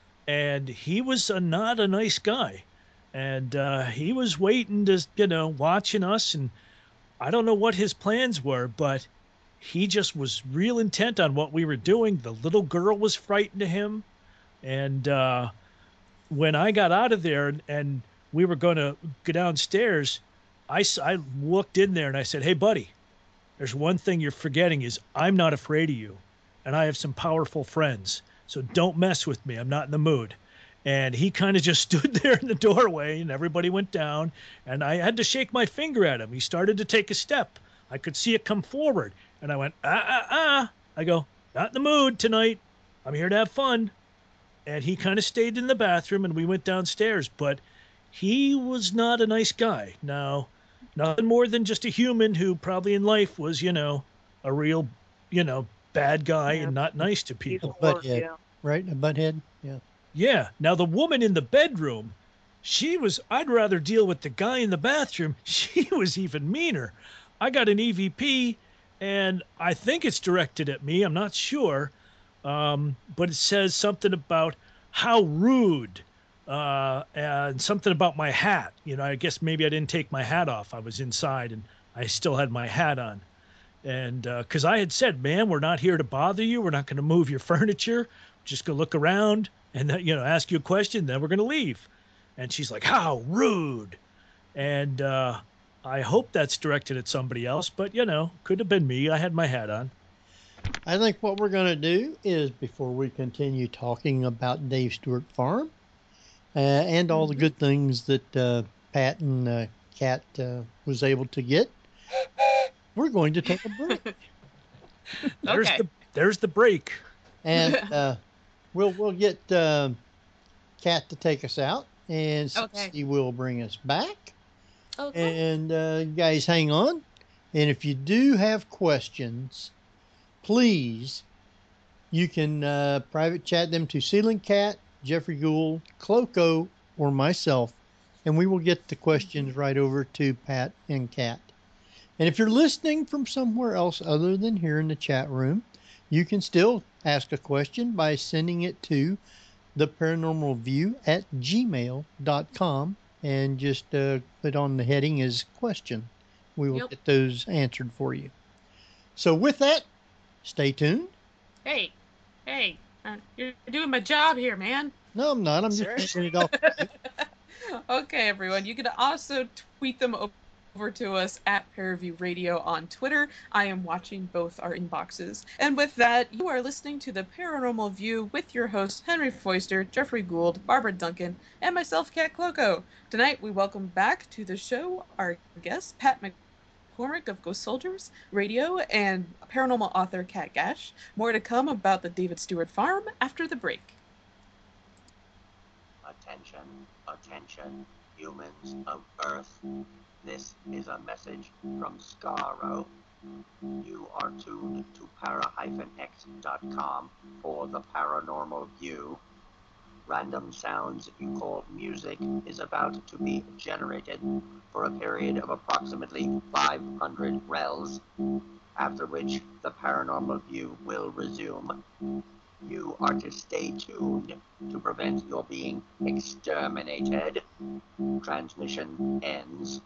And he was a, not a nice guy. And uh, he was waiting to, you know, watching us. And I don't know what his plans were, but he just was real intent on what we were doing. The little girl was frightened of him. And uh, when I got out of there and, and we were going to go downstairs, I, I looked in there and I said, hey, buddy, there's one thing you're forgetting is I'm not afraid of you. And I have some powerful friends. So don't mess with me. I'm not in the mood. And he kind of just stood there in the doorway and everybody went down. And I had to shake my finger at him. He started to take a step. I could see it come forward. And I went, ah, ah, ah. I go, not in the mood tonight. I'm here to have fun. And he kind of stayed in the bathroom and we went downstairs. But he was not a nice guy. No, nothing more than just a human who probably in life was, you know, a real, you know, bad guy Yeah. and not nice to He's people. a word, Butthead. yeah. Right? A butthead? Yeah. Yeah. Now, the woman in the bedroom, she was, I'd rather deal with the guy in the bathroom. She was even meaner. I got an E V P, and I think it's directed at me. I'm not sure. Um, but it says something about how rude uh, and something about my hat. You know, I guess maybe I didn't take my hat off. I was inside, and I still had my hat on. And because uh, I had said, man, we're not here to bother you. We're not going to move your furniture. Just go look around and, uh, you know, ask you a question. Then we're going to leave. And she's like, how rude. And uh, I hope that's directed at somebody else. But, you know, could have been me. I had my hat on. I think what we're going to do is before we continue talking about Dave Stewart Farm uh, and all the good things that uh, Pat and uh, Kat uh, was able to get, we're going to take a break. There's Okay. the there's the break. And uh, we'll we'll get uh, Kat to take us out, and Okay. she will bring us back. Okay. And uh, you guys hang on. And if you do have questions, please, you can uh, private chat them to Ceiling Cat, Jeffrey Gould, Cloco, or myself, and we will get the questions right over to Pat and Kat. And if you're listening from somewhere else other than here in the chat room, you can still ask a question by sending it to the paranormal view at gmail dot com and just uh, put on the heading as question. We will Yep. get those answered for you. So with that, stay tuned. Hey, hey, uh, you're doing my job here, man. No, I'm not. I'm just Seriously? taking it off. Okay, everyone. You can also tweet them o- over to us at Paraview Radio on Twitter. I am watching both our inboxes. And with that, you are listening to The Paranormal View with your hosts, Henry Foister, Jeffrey Gould, Barbara Duncan, and myself, Kat Cloco. Tonight, we welcome back to the show our guest, Pat McCormick of Ghost Soldiers Radio and paranormal author Kat Gash. More to come about the David Stewart Farm after the break. Attention, attention, humans of Earth. This is a message from Skaro. You are tuned to para X dot com for the Paranormal View. Random sounds you call music is about to be generated for a period of approximately five hundred rels, after which the Paranormal View will resume. You are to stay tuned to prevent your being exterminated. Transmission ends.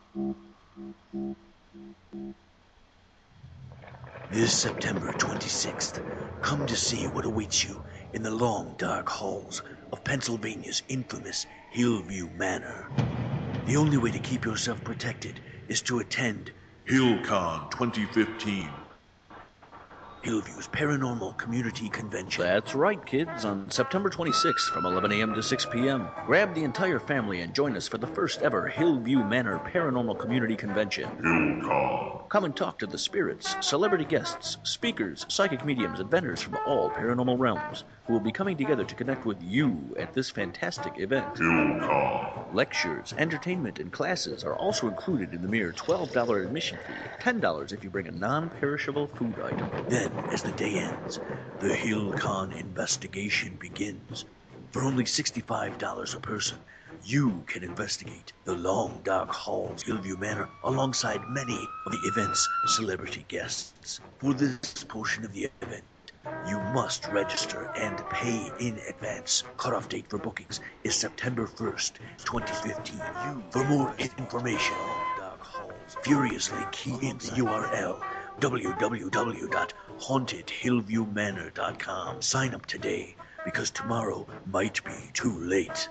This September twenty-sixth, come to see what awaits you in the long, dark halls of Pennsylvania's infamous Hillview Manor. The only way to keep yourself protected is to attend HillCon twenty fifteen. Hillview's Paranormal Community Convention. That's right, kids. On September twenty-sixth from eleven a.m. to six p.m. Grab the entire family and join us for the first ever Hillview Manor Paranormal Community Convention. HillCon. Come and talk to the spirits, celebrity guests, speakers, psychic mediums, and vendors from all paranormal realms. who will be coming together to connect with you at this fantastic event. HillCon. Lectures, entertainment, and classes are also included in the mere twelve dollars admission fee, ten dollars if you bring a non-perishable food item. Then, as the day ends, the HillCon investigation begins. For only sixty-five dollars a person, you can investigate the long, dark halls of Hillview Manor alongside many of the event's celebrity guests. For this portion of the event, you must register and pay in advance. Cutoff date for bookings is September first, twenty fifteen. You, for more information on Dark Halls, furiously key in the U R L w w w dot haunted hillview manor dot com. Sign up today, because tomorrow might be too late.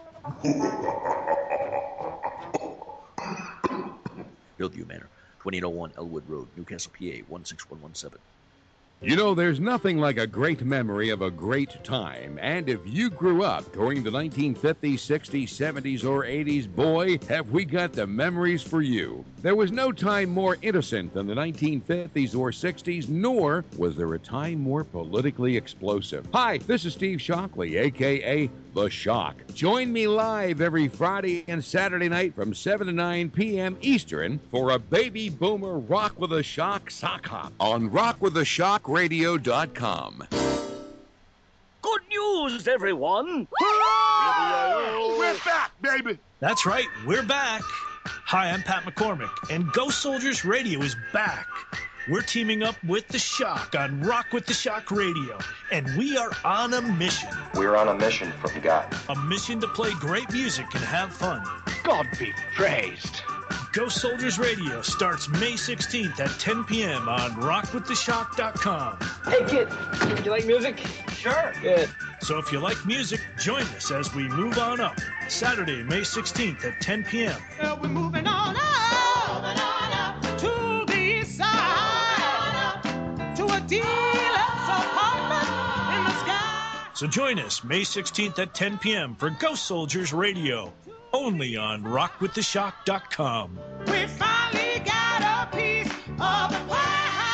Hillview Manor, twenty-eight oh one Elwood Road, Newcastle, P A, one six one one seven. You know, there's nothing like a great memory of a great time. And if you grew up during the nineteen fifties, sixties, seventies, or eighties, boy, have we got the memories for you. There was no time more innocent than the nineteen fifties or sixties, nor was there a time more politically explosive. Hi, this is Steve Shockley, a k a. The Shock. Join me live every Friday and Saturday night from seven to nine p.m. Eastern for a Baby Boomer Rock with a Shock sock hop on rock with a shock radio dot com. Good news, everyone! We're back, baby! That's right, we're back. Hi, I'm Pat McCormick, and Ghost Soldiers Radio is back. We're teaming up with The Shock on Rock with the Shock Radio, and we are on a mission. We're on a mission from God. A mission to play great music and have fun. God be praised. Ghost Soldiers Radio starts May sixteenth at ten p.m. on rock with the shock dot com. Hey, kid, do you like music? Sure. Good. So if you like music, join us as we move on up. Saturday, May sixteenth at ten p.m. Well, we're moving on up, moving on up to the east side, to a deluxe apartment in the sky. So join us May sixteenth at ten p.m. for Ghost Soldiers Radio, only on rock with the shock dot com. We finally got a piece of the pie.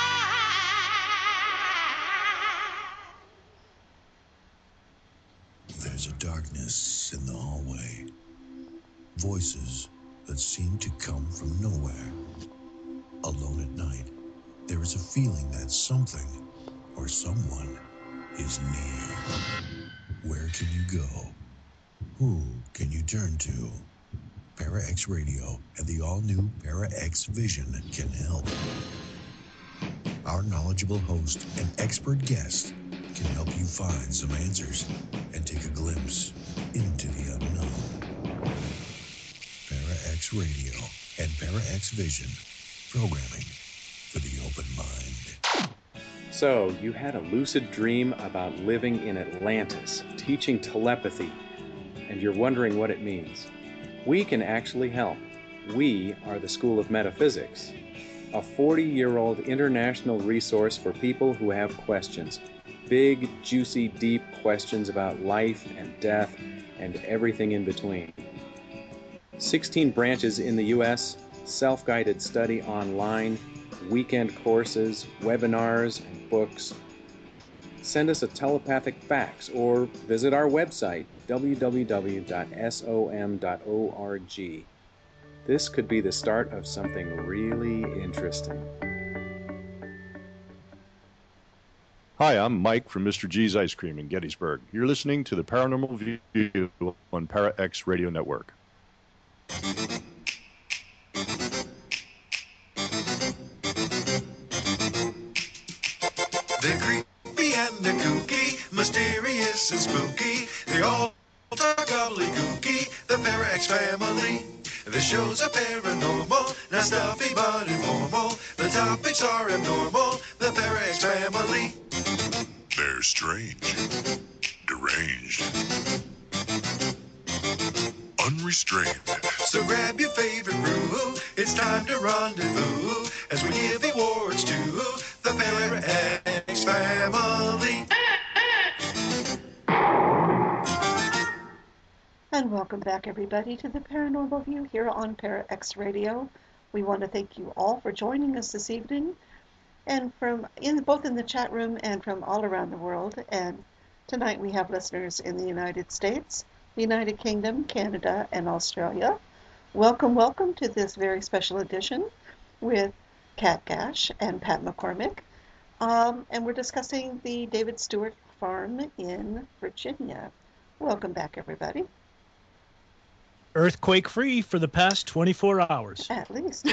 There's a darkness in the hallway. Voices that seem to come from nowhere. Alone at night, there is a feeling that something or someone is near. Where can you go? Who can you turn to? Para-X Radio and the all-new Para-X Vision can help. Our knowledgeable host and expert guest can help you find some answers and take a glimpse into the unknown. Para-X Radio and Para-X Vision, programming for the open mind. So, you had a lucid dream about living in Atlantis, teaching telepathy, and you're wondering what it means. We can actually help. We are the School of Metaphysics, a forty-year-old international resource for people who have questions. Big, juicy, deep questions about life and death and everything in between. sixteen branches in the U S, self-guided study online, weekend courses, webinars, and books. Send us a telepathic fax or visit our website, w w w dot som dot org. This could be the start of something really interesting. Hi, I'm Mike from Mister G's Ice Cream in Gettysburg. You're listening to the Paranormal View on Para-X Radio Network. They're creepy and they're kooky, mysterious and spooky. They all talk gobbledygooky, the Para-X family. The shows are paranormal, not stuffy but informal. The topics are abnormal, the Para-X family. They're strange, deranged, unrestrained. So grab your favorite brew, it's time to rendezvous as we give awards to the Para-X family. And welcome back, everybody, to the Paranormal View here on Para-X Radio. We want to thank you all for joining us this evening, and from in both in the chat room and from all around the world. And Tonight we have listeners in the United States, the United Kingdom, Canada, and Australia. Welcome, welcome to this very special edition with Kat Gash and Pat McCormick. Um, and we're discussing the David Stewart Farm in Virginia. Welcome back, everybody. Earthquake free for the past twenty-four hours. At least.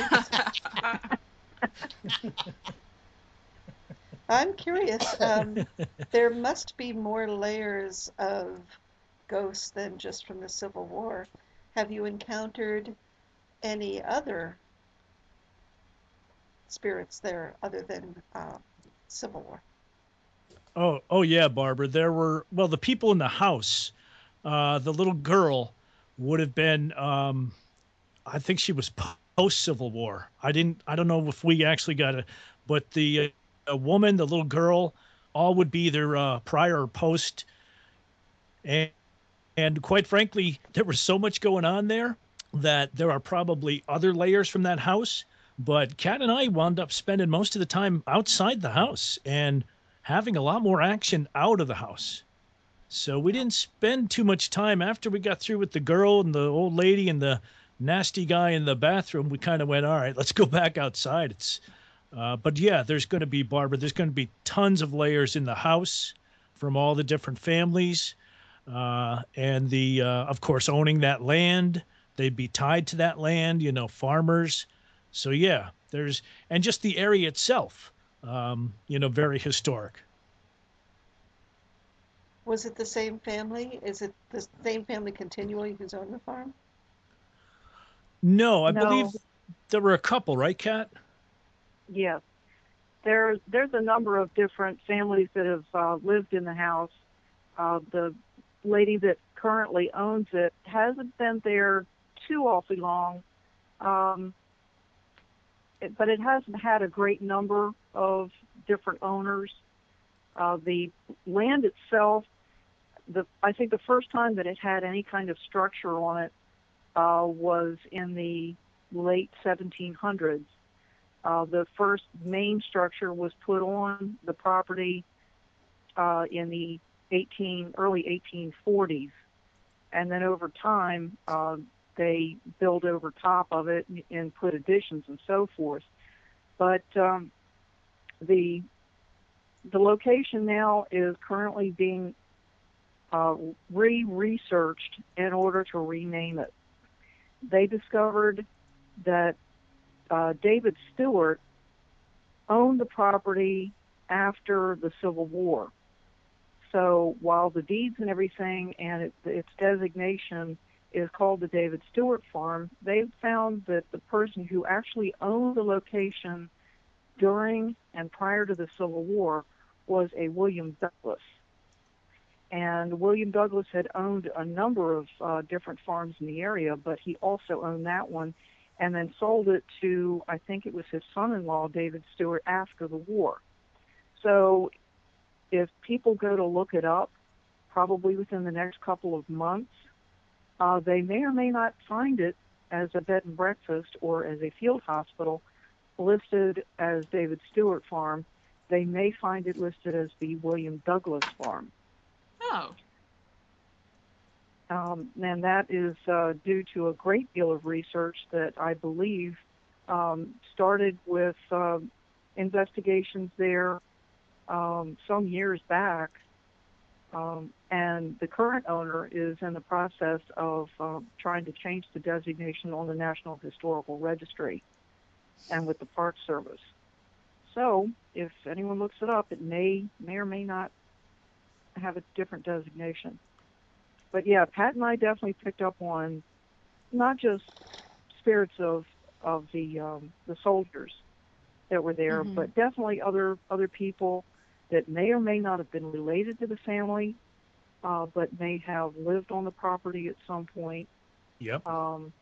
I'm curious. Um, there must be more layers of ghosts than just from the Civil War. Have you encountered any other spirits there other than uh, Civil War? Oh, oh yeah, Barbara. There were, well, the people in the house, uh, the little girl would have been, um, I think she was post Civil War. I didn't, I don't know if we actually got it, but the uh, woman, the little girl, all would be either uh, prior or post. And, and quite frankly, there was so much going on there that there are probably other layers from that house. But Kat and I wound up spending most of the time outside the house and having a lot more action out of the house. So we didn't spend too much time after we got through with the girl and the old lady and the nasty guy in the bathroom. We kind of went, all right, let's go back outside. It's, uh, but yeah, there's going to be, Barbara, there's going to be tons of layers in the house from all the different families. Uh, and the, uh, of course, owning that land, they'd be tied to that land, you know, farmers. So yeah, there's, and just the area itself, um, you know, very historic. Was it the same family? Is it the same family continually who's owned the farm? No, I No. believe there were a couple, right, Kat? Yes. There's there's a number of different families that have uh, lived in the house. Uh, the lady that currently owns it hasn't been there too awfully long, um, it, but it hasn't had a great number of different owners. Uh, the land itself, the I think the first time that it had any kind of structure on it uh, was in the late seventeen hundreds. Uh, the first main structure was put on the property uh, in the eighteen early eighteen forties, and then over time uh, they built over top of it and, and put additions and so forth. But um, the the location now is currently being uh, re-researched in order to rename it. They discovered that uh, David Stewart owned the property after the Civil War. So while the deeds and everything and it, its designation is called the David Stewart Farm, they found that the person who actually owned the location during and prior to the Civil War was a William Douglas. And William Douglas had owned a number of uh, different farms in the area, but he also owned that one and then sold it to, I think it was his son-in-law, David Stewart, after the war. So if people go to look it up, probably within the next couple of months, uh, they may or may not find it as a bed and breakfast or as a field hospital listed as David Stewart Farm. They may find it listed as the William Douglas Farm. Oh. Um, and that is uh, due to a great deal of research that I believe um, started with uh, investigations there um, some years back. Um, and the current owner is in the process of uh, trying to change the designation on the National Historical Registry and with the Park Service. So if anyone looks it up, it may may or may not have a different designation. But yeah, Pat and I definitely picked up on not just spirits of of the um, the soldiers that were there, Mm-hmm. but definitely other other people that may or may not have been related to the family, uh, but may have lived on the property at some point. Yep. Um,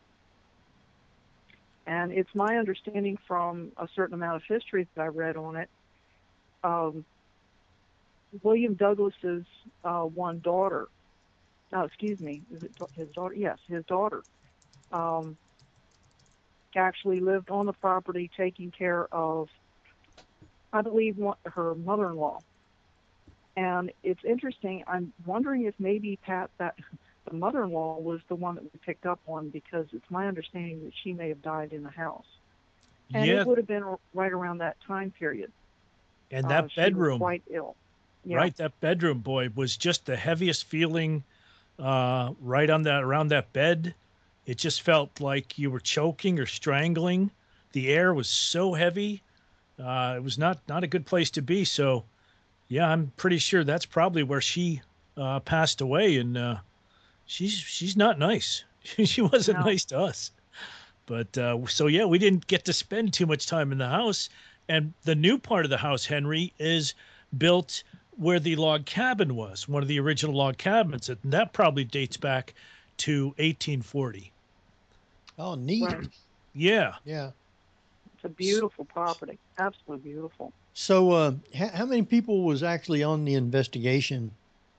and it's my understanding from a certain amount of history that I read on it, um, William Douglas's uh, one daughter, no, excuse me, is it his daughter? Yes, his daughter um, actually lived on the property taking care of, I believe, one, her mother-in-law. And it's interesting. I'm wondering if maybe Pat, that the mother-in-law, was the one that we picked up on, because it's my understanding that she may have died in the house. And Yeah. it would have been right around that time period. And Uh, that she was bedroom, quite ill. Yeah. right? That bedroom, boy, was just the heaviest feeling. Uh, right on that, around that bed, it just felt like you were choking or strangling. The air was so heavy. Uh, it was not not a good place to be. So, yeah, I'm pretty sure that's probably where she uh, passed away. And uh, she's she's not nice. She wasn't No. nice to us. But uh, so yeah, we didn't get to spend too much time in the house. And the new part of the house, Henry, is built where the log cabin was, one of the original log cabins, and that probably dates back to eighteen forty. Oh, neat. Right. Yeah. Yeah. It's a beautiful property. Absolutely beautiful. So, uh, h- how many people was actually on the investigation?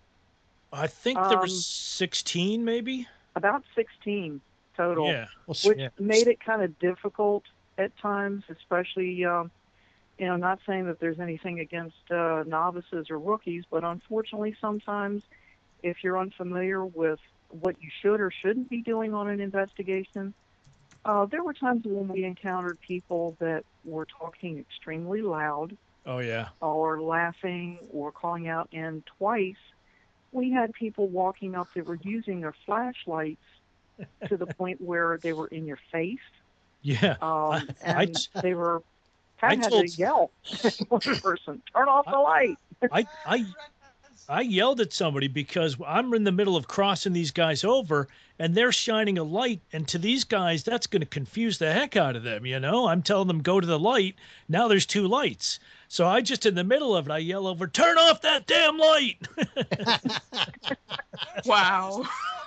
I think there Um, was sixteen, maybe. About sixteen total, Yeah. Well, which yeah. made it kind of difficult at times, especially, um, you know, not saying that there's anything against uh, novices or rookies, but unfortunately sometimes if you're unfamiliar with what you should or shouldn't be doing on an investigation, uh, there were times when we encountered people that were talking extremely loud Oh yeah. or laughing or calling out, and twice we had people walking up that were using their flashlights to the point where they were in your face. Yeah. Um, I- and I- they were, I Pat had told- to yell at one person, turn off the light. I I I yelled at somebody because I'm in the middle of crossing these guys over, and they're shining a light, and to these guys that's going to confuse the heck out of them. You know, I'm telling them go to the light. Now there's two lights, so I just in the middle of it, I yell over, turn off that damn light. Wow.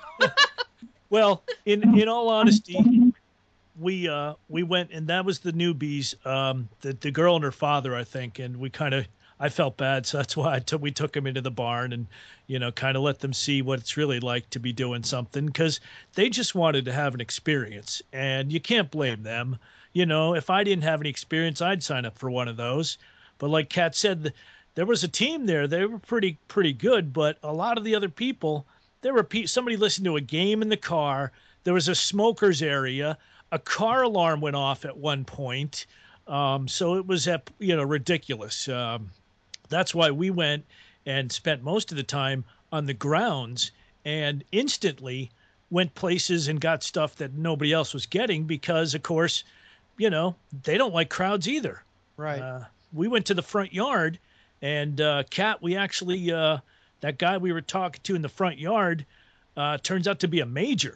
Well, in in all honesty, we uh we went, and that was the newbies, um the the girl and her father, I think, and we kind of I felt bad, so that's why I took we took them into the barn and, you know, kind of let them see what it's really like to be doing something, because they just wanted to have an experience, and you can't blame them. You know, if I didn't have any experience, I'd sign up for one of those. But like Kat said, th- there was a team there. They were pretty pretty good, but a lot of the other people, there were pe- somebody listened to a game in the car. There was a smokers area. A car alarm went off at one point. Um, so it was, ep- you know, ridiculous. Um, that's why we went and spent most of the time on the grounds and instantly went places and got stuff that nobody else was getting because, of course, you know, they don't like crowds either. Right. Uh, we went to the front yard, and uh, Kat, we actually, uh, that guy we were talking to in the front yard uh, turns out to be a major.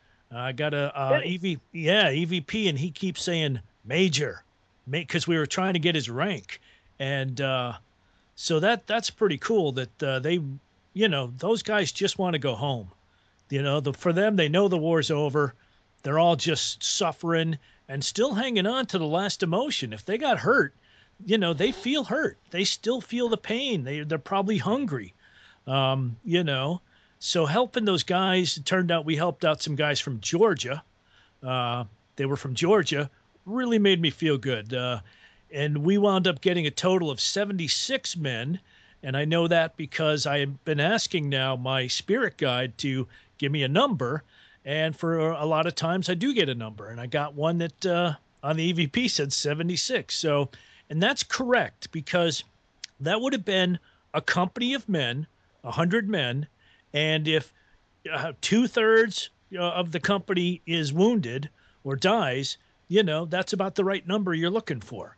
I uh, got a uh, E V, yeah, E V P, and he keeps saying major, because we were trying to get his rank, and uh, so that that's pretty cool. That uh, they, you know, those guys just want to go home. You know, the, for them, they know the war's over. They're all just suffering and still hanging on to the last emotion. If they got hurt, you know, they feel hurt. They still feel the pain. They they're probably hungry. Um, you know. So helping those guys, it turned out we helped out some guys from Georgia. Uh, they were from Georgia, really made me feel good. Uh, and we wound up getting a total of seventy-six men. And I know that because I have been asking now my spirit guide to give me a number. And for a lot of times I do get a number. And I got one that uh, on the E V P said seventy-six. So, and that's correct, because that would have been a company of men, one hundred men. And if uh, two-thirds uh, of the company is wounded or dies, you know, that's about the right number you're looking for.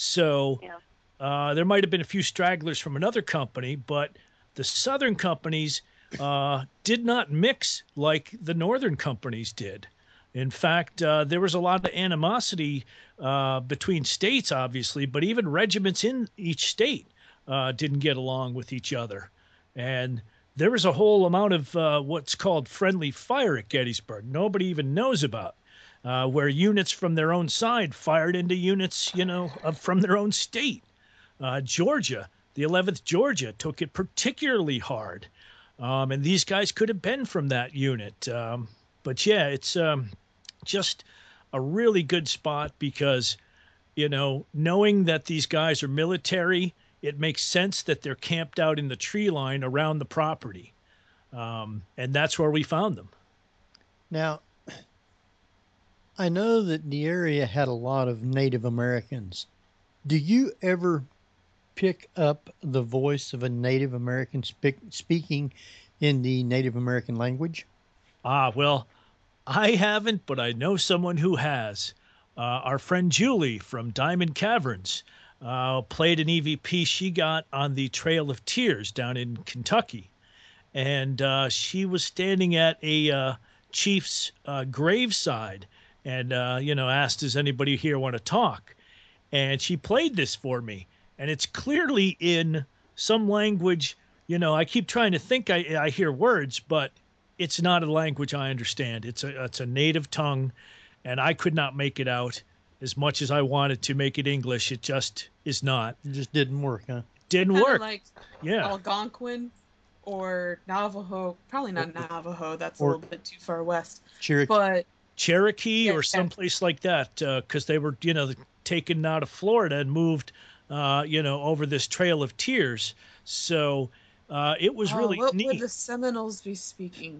So Yeah. uh, there might have been a few stragglers from another company, but the southern companies uh, did not mix like the northern companies did. In fact, uh, there was a lot of animosity uh, between states, obviously, but even regiments in each state uh, didn't get along with each other. And there was a whole amount of uh, what's called friendly fire at Gettysburg. Nobody even knows about, uh, where units from their own side fired into units, you know, of, from their own state. Uh, Georgia, the eleventh Georgia, took it particularly hard. Um, and these guys could have been from that unit. Um, but yeah, it's um, just a really good spot because, you know, knowing that these guys are military, it makes sense that they're camped out in the tree line around the property. Um, and that's where we found them. Now, I know that the area had a lot of Native Americans. Do you ever pick up the voice of a Native American speak, speaking in the Native American language? Ah, well, I haven't, but I know someone who has. Uh, our friend Julie from Diamond Caverns uh, played an E V P she got on the Trail of Tears down in Kentucky. And uh, she was standing at a uh, chief's uh, graveside and, uh, you know, asked, does anybody here want to talk? And she played this for me. And it's clearly in some language, you know, I keep trying to think I, I hear words, but it's not a language I understand. It's a, it's a native tongue, and I could not make it out as much as I wanted to make it English. It just is not. It just didn't work, huh? Didn't Kinda work. like Yeah. Algonquin or Navajo. Probably not Navajo. That's a or- little bit too far west. Cherokee. But Cherokee Yeah, or yeah. someplace like that, because they were, you know, taken out of Florida and moved, uh, you know, over this Trail of Tears. So uh, it was oh, really what neat. would the Seminoles be speaking?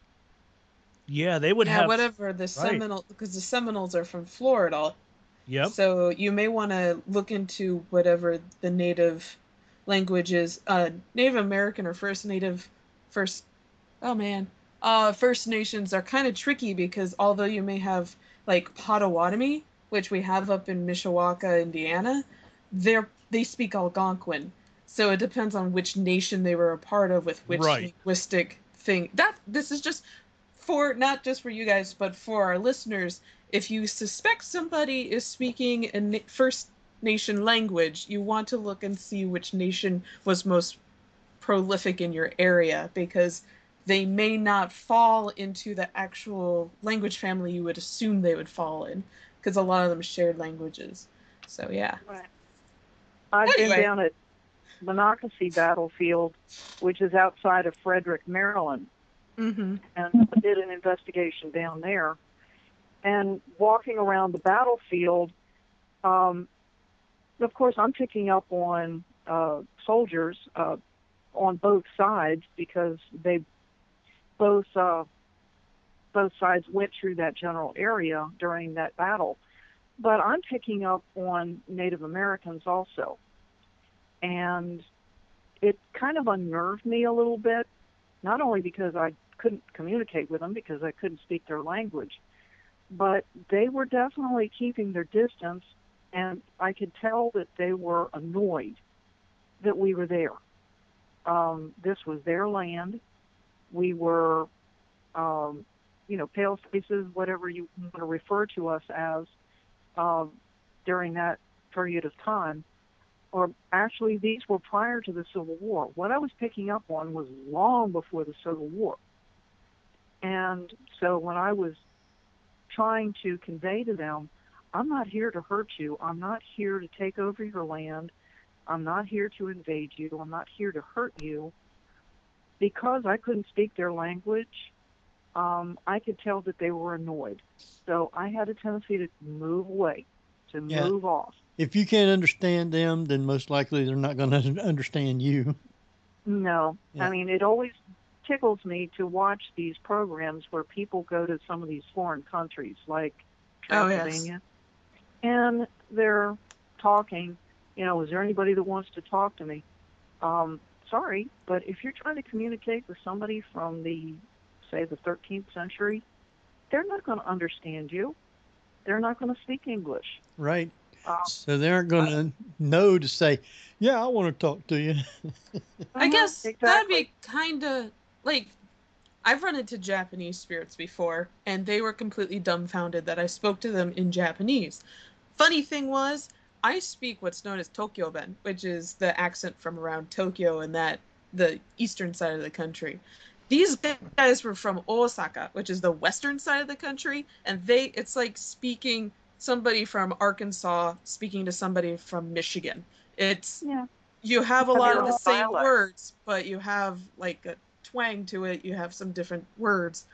Yeah, they would yeah, have whatever the right. Seminole, because the Seminoles are from Florida. Yep. So you may want to look into whatever the native language is. Uh, Native American or First Native, First, oh man, uh, First Nations are kind of tricky because although you may have like Potawatomi, which we have up in Mishawaka, Indiana, they're they speak Algonquin. So it depends on which nation they were a part of with which Right. linguistic thing. That this is just for not just for you guys, but for our listeners. If you suspect somebody is speaking a na- First Nation language, you want to look and see which nation was most prolific in your area, because they may not fall into the actual language family you would assume they would fall in, because a lot of them shared languages. So yeah. Right. I've Anyway. been down at Monocacy Battlefield, which is outside of Frederick, Maryland, Mm-hmm. and I did an investigation down there. And walking around the battlefield, um, of course, I'm picking up on uh, soldiers uh, on both sides because they both uh, both sides went through that general area during that battle. But I'm picking up on Native Americans also, and it kind of unnerved me a little bit. Not only because I couldn't communicate with them because I couldn't speak their language, but they were definitely keeping their distance, and I could tell that they were annoyed that we were there. Um, this was their land. We were, um, you know, pale faces, whatever you want to refer to us as, um, during that period of time. Or actually, these were prior to the Civil War. What I was picking up on was long before the Civil War. And so when I was trying to convey to them, I'm not here to hurt you. I'm not here to take over your land. I'm not here to invade you. I'm not here to hurt you. Because I couldn't speak their language, um, I could tell that they were annoyed. So I had a tendency to move away, to Yeah. move off. If you can't understand them, then most likely they're not going to understand you. No. Yeah. I mean, it always tickles me to watch these programs where people go to some of these foreign countries like Oh, yes. Transylvania, and they're talking, you know, is there anybody that wants to talk to me? Um, sorry, but if you're trying to communicate with somebody from the, say, the thirteenth century, they're not going to understand you. They're not going to speak English. Right. Um, So they aren't going to know to say, yeah, I want to talk to you. I guess that'd exactly. be kind of like, I've run into Japanese spirits before, and they were completely dumbfounded that I spoke to them in Japanese. Funny thing was, I speak what's known as Tokyo-ben, which is the accent from around Tokyo and that the eastern side of the country. These guys were from Osaka, which is the western side of the country, and they it's like speaking somebody from Arkansas speaking to somebody from Michigan. It's yeah. you have a Have lot your of the own same dialect. words, but you have like a twang to it. You have some different words,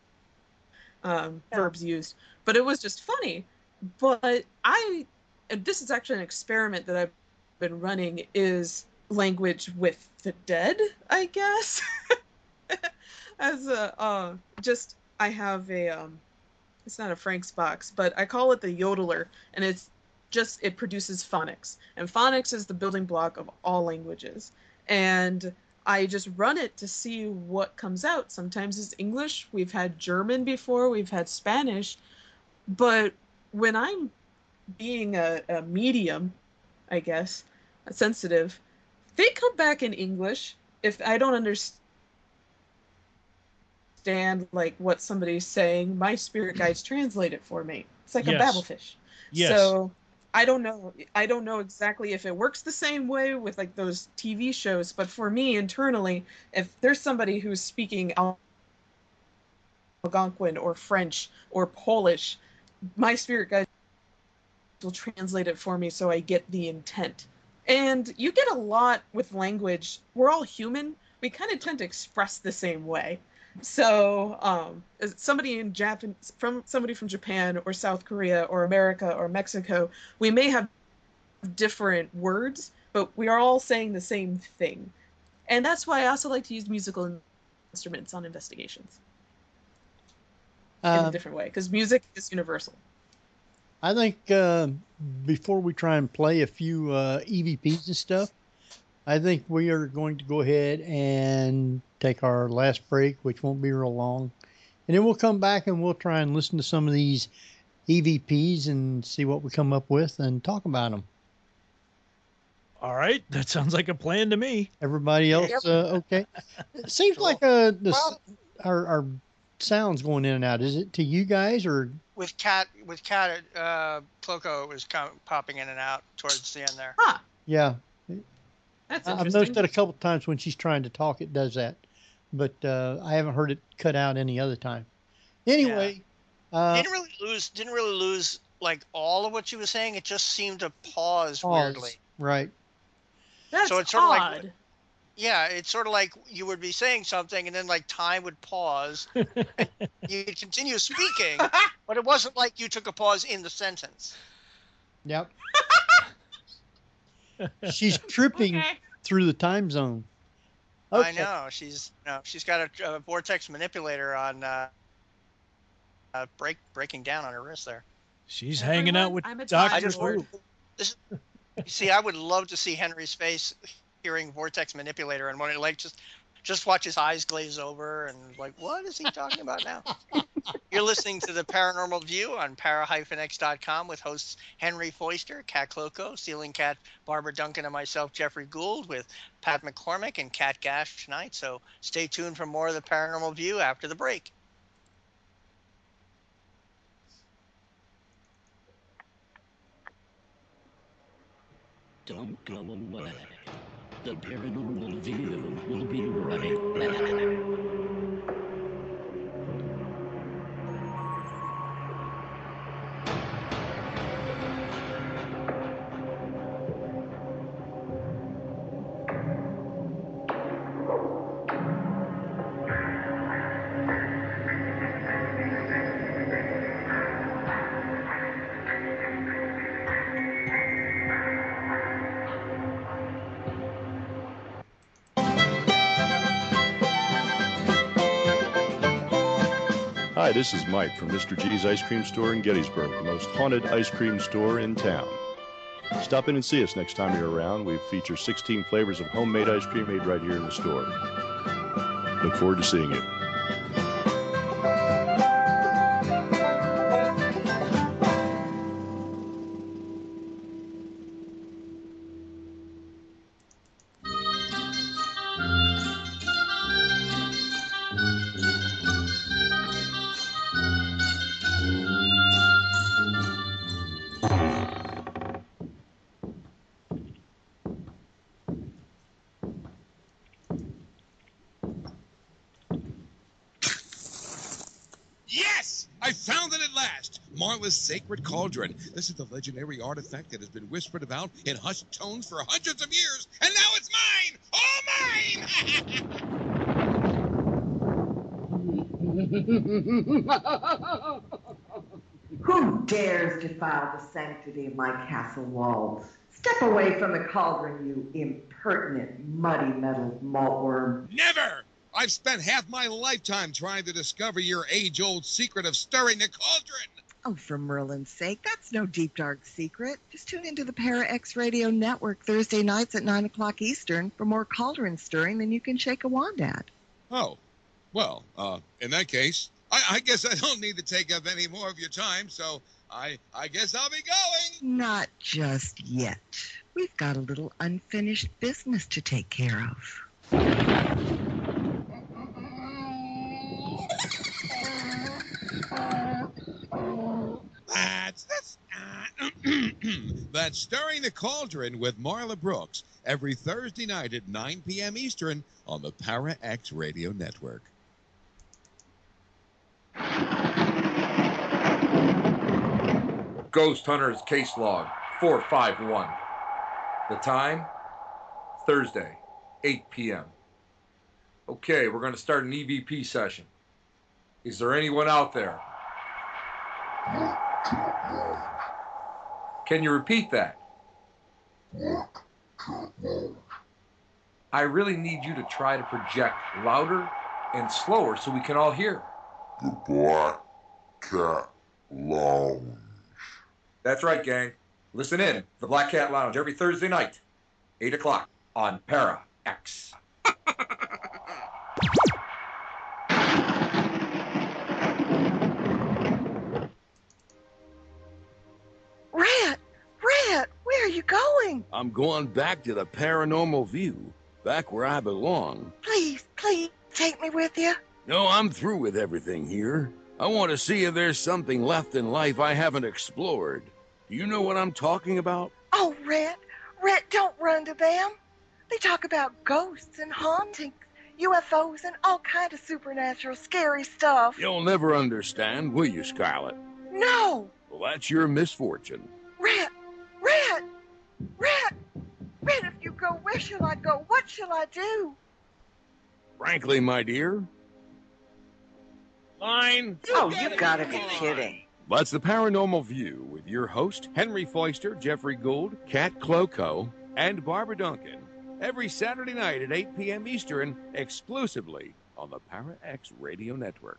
um, Yeah. verbs used. But it was just funny. But I, and this is actually an experiment that I've been running is language with the dead, I guess. As a, uh, just, I have a, um, it's not a Frank's box, but I call it the yodeler, and it's just, it produces phonics. And phonics is the building block of all languages. And I just run it to see what comes out. Sometimes it's English. We've had German before. We've had Spanish. But when I'm being a, a medium, I guess, a sensitive, they come back in English if I don't understand like what somebody's saying. My spirit guides translate it for me. It's like Yes. a babblefish. Yes. So I don't know. I don't know exactly if it works the same way with like those T V shows, but for me internally, if there's somebody who's speaking Algonquin or French or Polish, my spirit guide will translate it for me so I get the intent. And you get a lot with language. We're all human. We kind of tend to express the same way. So um, as somebody in Japan, from somebody from Japan or South Korea or America or Mexico, we may have different words, but we are all saying the same thing. And that's why I also like to use musical instruments on investigations in Uh, a different way, because music is universal. I think uh, before we try and play a few uh, E V Ps and stuff, I think we are going to go ahead and take our last break, which won't be real long. And then we'll come back and we'll try and listen to some of these E V Ps and see what we come up with and talk about them. All right. That sounds like a plan to me. Everybody else Yep. uh, okay? It seems like uh, this, our, our sound's going in and out. Is it to you guys or? With Cat, with Cat, uh, Cloco, it was com- popping in and out towards the end there. Huh. Yeah. That's I- I've interesting. noticed that a couple of times when she's trying to talk, it does that. But uh, I haven't heard it cut out any other time. Anyway. Uh, didn't really lose. Didn't really lose like all of what she was saying. It just seemed to pause, pause. weirdly. Right. That's So it's sort of like- odd. Yeah, it's sort of like you would be saying something, and then like time would pause. and you'd continue speaking, but it wasn't like you took a pause in the sentence. Yep. She's tripping Okay. through the time zone. I know she's no, she's got a, a vortex manipulator on uh, uh, break breaking down on her wrist there. She's hanging out with I'm a Doctor I just Who. this, you see, I would love to see Henry's face hearing vortex manipulator and when it like just just watch his eyes glaze over and like, what is he talking about now? You're listening to the Paranormal View on para dash x dot com with hosts Henry Foister, Cat Cloco, Ceiling Cat, Barbara Duncan, and myself, Jeffrey Gould, with Pat McCormick and Cat Gash tonight. So stay tuned for more of the Paranormal View after the break. Don't go away. The Paranormal View will be right back. Hi, this is Mike from Mister G's Ice Cream Store in Gettysburg, the most haunted ice cream store in town. Stop in and see us next time you're around. We feature sixteen flavors of homemade ice cream made right here in the store. Look forward to seeing you. Yes! I found it at last! Marla's Sacred Cauldron. This is the legendary artifact that has been whispered about in hushed tones for hundreds of years, and now it's mine! All Who dares defile the sanctity of my castle walls? Step away from the cauldron, you impertinent, muddy metal maltworm. Never! I've spent half my lifetime trying to discover your age-old secret of stirring the cauldron. Oh, for Merlin's sake, that's no deep, dark secret. Just tune into the Para X Radio Network Thursday nights at nine o'clock Eastern for more cauldron stirring than you can shake a wand at. Oh, well, uh, in that case, I, I guess I don't need to take up any more of your time, so I, I guess I'll be going. Not just yet. We've got a little unfinished business to take care of. That's, that's, uh, that's Stirring the Cauldron with Marla Brooks every Thursday night at nine p.m. Eastern on the Para X Radio Network. Ghost Hunters case log four five one. The time? Thursday, eight p.m. Okay, we're going to start an E V P session. Is there anyone out there? Can you repeat that? I really need you to try to project louder and slower so we can all hear. The Black Cat Lounge. That's right, gang. Listen in. The Black Cat Lounge every Thursday night, eight o'clock on Para X. Rat! Rat! Where are you going? I'm going back to the Paranormal View, back where I belong. Please, please, take me with you. No, I'm through with everything here. I want to see if there's something left in life I haven't explored. Do you know what I'm talking about? Oh, Rat! Rat, don't run to them. They talk about ghosts and hauntings, U F Os, and all kind of supernatural, scary stuff. You'll never understand, will you, Scarlet? No! Well, that's your misfortune. Rat! Rat! Rat! Rat, if you go, where shall I go? What shall I do? Frankly, my dear. Fine. Oh, you've got to be kidding. That's the Paranormal View with your host, Henry Foister, Jeffrey Gould, Kat Cloco, and Barbara Duncan. Every Saturday night at eight p.m. Eastern, exclusively on the Para X Radio Network.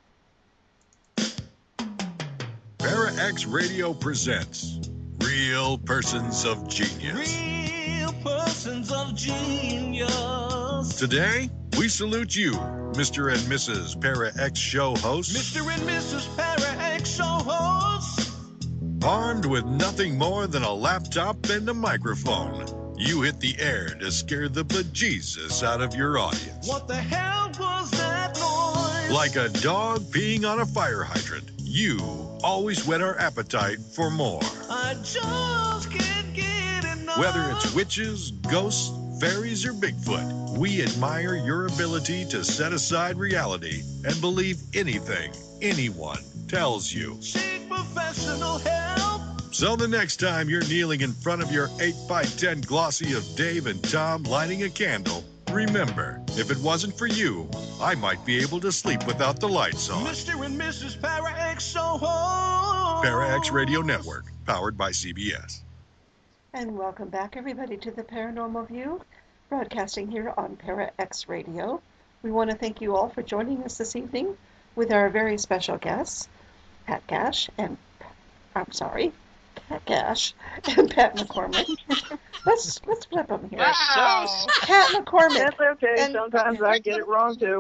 Para X Radio presents Real Persons of Genius. Real persons of genius. Today, we salute you, Mister and Missus Para X Show hosts. Mister and Missus Para X Show hosts. Armed with nothing more than a laptop and a microphone, you hit the air to scare the bejesus out of your audience. What the hell was that noise? Like a dog peeing on a fire hydrant, you always whet our appetite for more. I just can't get enough. Whether it's witches, ghosts, fairies, or Bigfoot, we admire your ability to set aside reality and believe anything anyone tells you. Seek professional help. So the next time you're kneeling in front of your eight by ten glossy of Dave and Tom lighting a candle, remember, if it wasn't for you, I might be able to sleep without the lights on. Mister and Missus Para X Show hosts. Para X Radio Network, powered by C B S. And welcome back, everybody, to the Paranormal View, broadcasting here on Para X Radio. We want to thank you all for joining us this evening with our very special guests, Pat Gash and, I'm sorry, Pat Gash and Pat McCormick. let's let's flip them here. Wow. Pat McCormick. That's okay. And Sometimes I get it wrong too.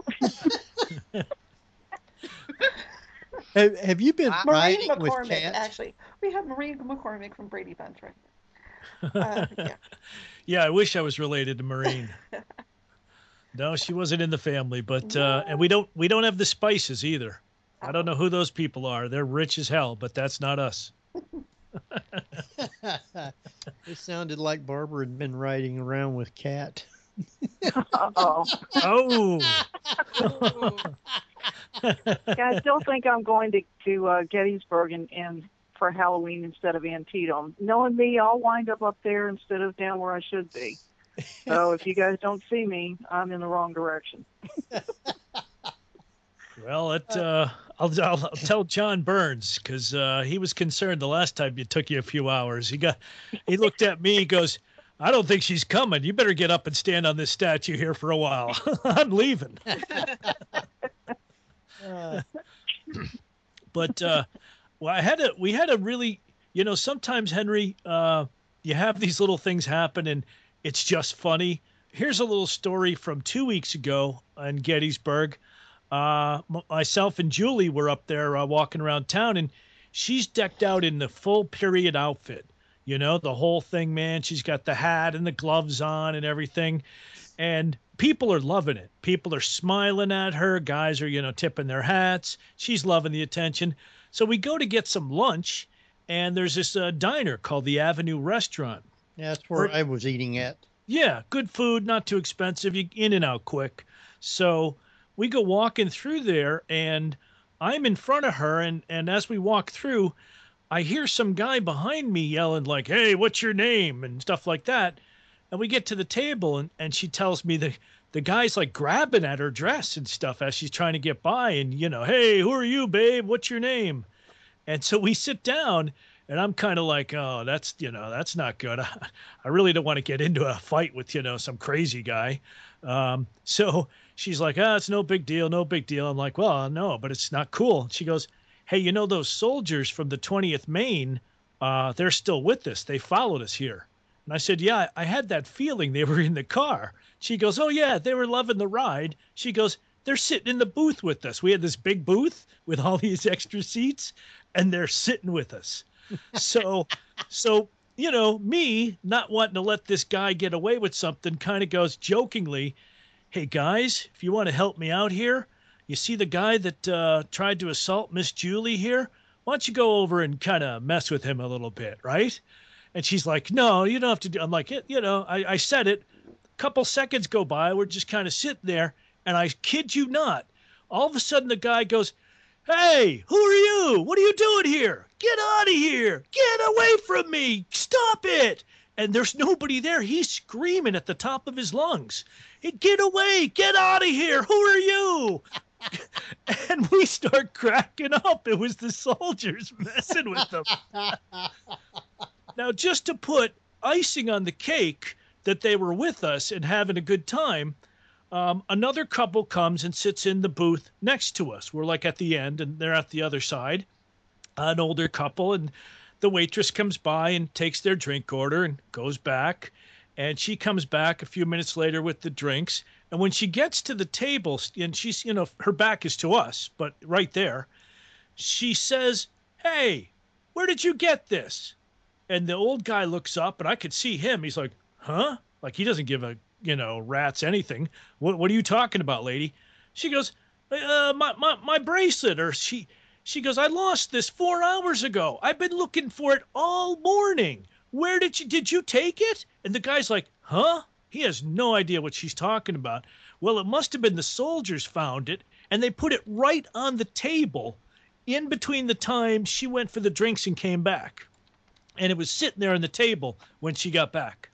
Have, have you been Maureen riding with McCormick, cats? actually. We have Maureen McCormick from Brady Bunch right now. Uh, yeah. Yeah, I wish I was related to Maureen. No, she wasn't in the family, but uh, and we don't we don't have the Spices either. I don't know who those people are. They're rich as hell, but that's not us. It sounded like Barbara had been riding around with Cat. Uh-oh. Oh. Yeah, I still think I'm going to, to uh, Gettysburg and, and for Halloween instead of Antietam. Knowing me, I'll wind up up there instead of down where I should be. So if you guys don't see me, I'm in the wrong direction. Well, it, uh, I'll, I'll, I'll tell John Burns because uh, he was concerned the last time it took you a few hours. He got, he looked at me. He goes, I don't think she's coming. You better get up and stand on this statue here for a while. I'm leaving. Uh, But uh, well, I had a we had a really, you know, sometimes Henry, uh, you have these little things happen and it's just funny. Here's a little story from two weeks ago in Gettysburg. Uh, m- myself and Julie were up there uh, walking around town, and she's decked out in the full period outfit. You know, the whole thing, man. She's got the hat and the gloves on and everything. And people are loving it. People are smiling at her. Guys are, you know, tipping their hats. She's loving the attention. So we go to get some lunch, and there's this uh, diner called the Avenue Restaurant. yeah, that's where I was eating at. Yeah, good food, not too expensive. You in and out quick. So we go walking through there, and I'm in front of her, and and as we walk through, I hear some guy behind me yelling like, "Hey, what's your name?" and stuff like that. And we get to the table, and, and she tells me the, the guy's like grabbing at her dress and stuff as she's trying to get by. And, you know, "Hey, who are you, babe? What's your name?" And so we sit down, and I'm kind of like, oh, that's, you know, that's not good. I, I really don't want to get into a fight with, you know, some crazy guy. Um, so she's like, "Ah, it's no big deal, no big deal." I'm like, "Well, no, but it's not cool." She goes, "Hey, you know, those soldiers from the twentieth Maine, uh, they're still with us. They followed us here." And I said, "Yeah, I had that feeling they were in the car." She goes, "Oh, yeah, they were loving the ride." She goes, "They're sitting in the booth with us. We had this big booth with all these extra seats, and they're sitting with us." So, so you know, me not wanting to let this guy get away with something kind of goes jokingly, "Hey, guys, if you want to help me out here, you see the guy that uh, tried to assault Miss Julie here? Why don't you go over and kind of mess with him a little bit, right?" And she's like, "No, you don't have to do." I'm like, you know, I, I said it. A couple seconds go by. We're just kind of sitting there. And I kid you not, all of a sudden the guy goes, "Hey, who are you? What are you doing here? Get out of here. Get away from me. Stop it." And there's nobody there. He's screaming at the top of his lungs. "Hey, get away. Get out of here. Who are you?" And we start cracking up. It was the soldiers messing with them. Now, just to put icing on the cake that they were with us and having a good time, um, another couple comes and sits in the booth next to us. We're like at the end, and they're at the other side, an older couple, and the waitress comes by and takes their drink order and goes back, and she comes back a few minutes later with the drinks. And when she gets to the table, and she's, you know, her back is to us, but right there, she says, "Hey, where did you get this?" And the old guy looks up, and I could see him. He's like, "Huh?" Like he doesn't give a, you know, rat's anything. "What What are you talking about, lady?" She goes, uh, my, my, my bracelet. Or she, she goes, "I lost this four hours ago. I've been looking for it all morning. Where did you, did you take it?" And the guy's like, "Huh?" He has no idea what she's talking about. Well, it must have been the soldiers found it, and they put it right on the table in between the time she went for the drinks and came back. And it was sitting there on the table when she got back.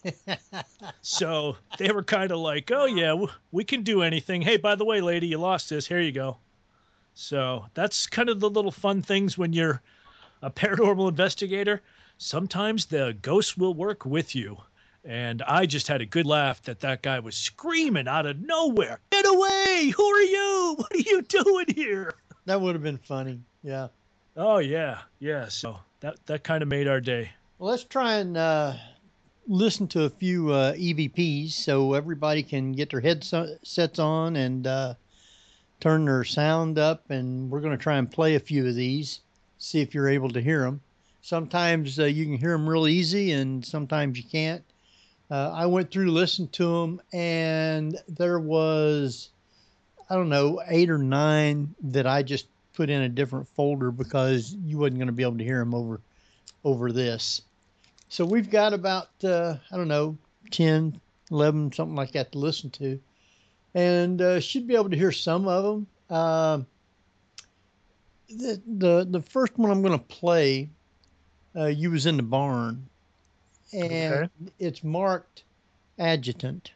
So they were kind of like, "Oh, yeah, w- we can do anything. Hey, by the way, lady, you lost this. Here you go." So that's kind of the little fun things when you're a paranormal investigator. Sometimes the ghosts will work with you. And I just had a good laugh that that guy was screaming out of nowhere, "Get away! Who are you? What are you doing here?" That would have been funny. Yeah. Oh, yeah. Yeah. So that, that kind of made our day. Well, let's try and uh, listen to a few uh, E V Ps so everybody can get their headsets on and uh, turn their sound up. And we're going to try and play a few of these, see if you're able to hear them. Sometimes uh, you can hear them real easy, and sometimes you can't. Uh, I went through, listened to them, and there was, I don't know, eight or nine that I just put in a different folder because you wasn't going to be able to hear them over over this. So we've got about, uh, I don't know, ten, eleven, something like that to listen to. And uh, should be able to hear some of them. Uh, the, the, the first one I'm going to play, uh, you was in the barn. And okay. It's marked adjutant.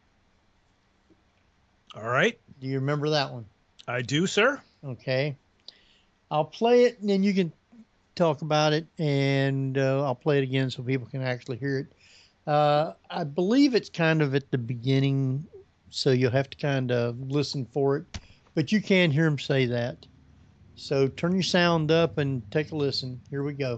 All right. Do you remember that one? I do, sir. Okay. I'll play it, and then you can talk about it, and uh, I'll play it again so people can actually hear it. Uh, I believe it's kind of at the beginning, so you'll have to kind of listen for it, but you can hear him say that. So turn your sound up and take a listen. Here we go.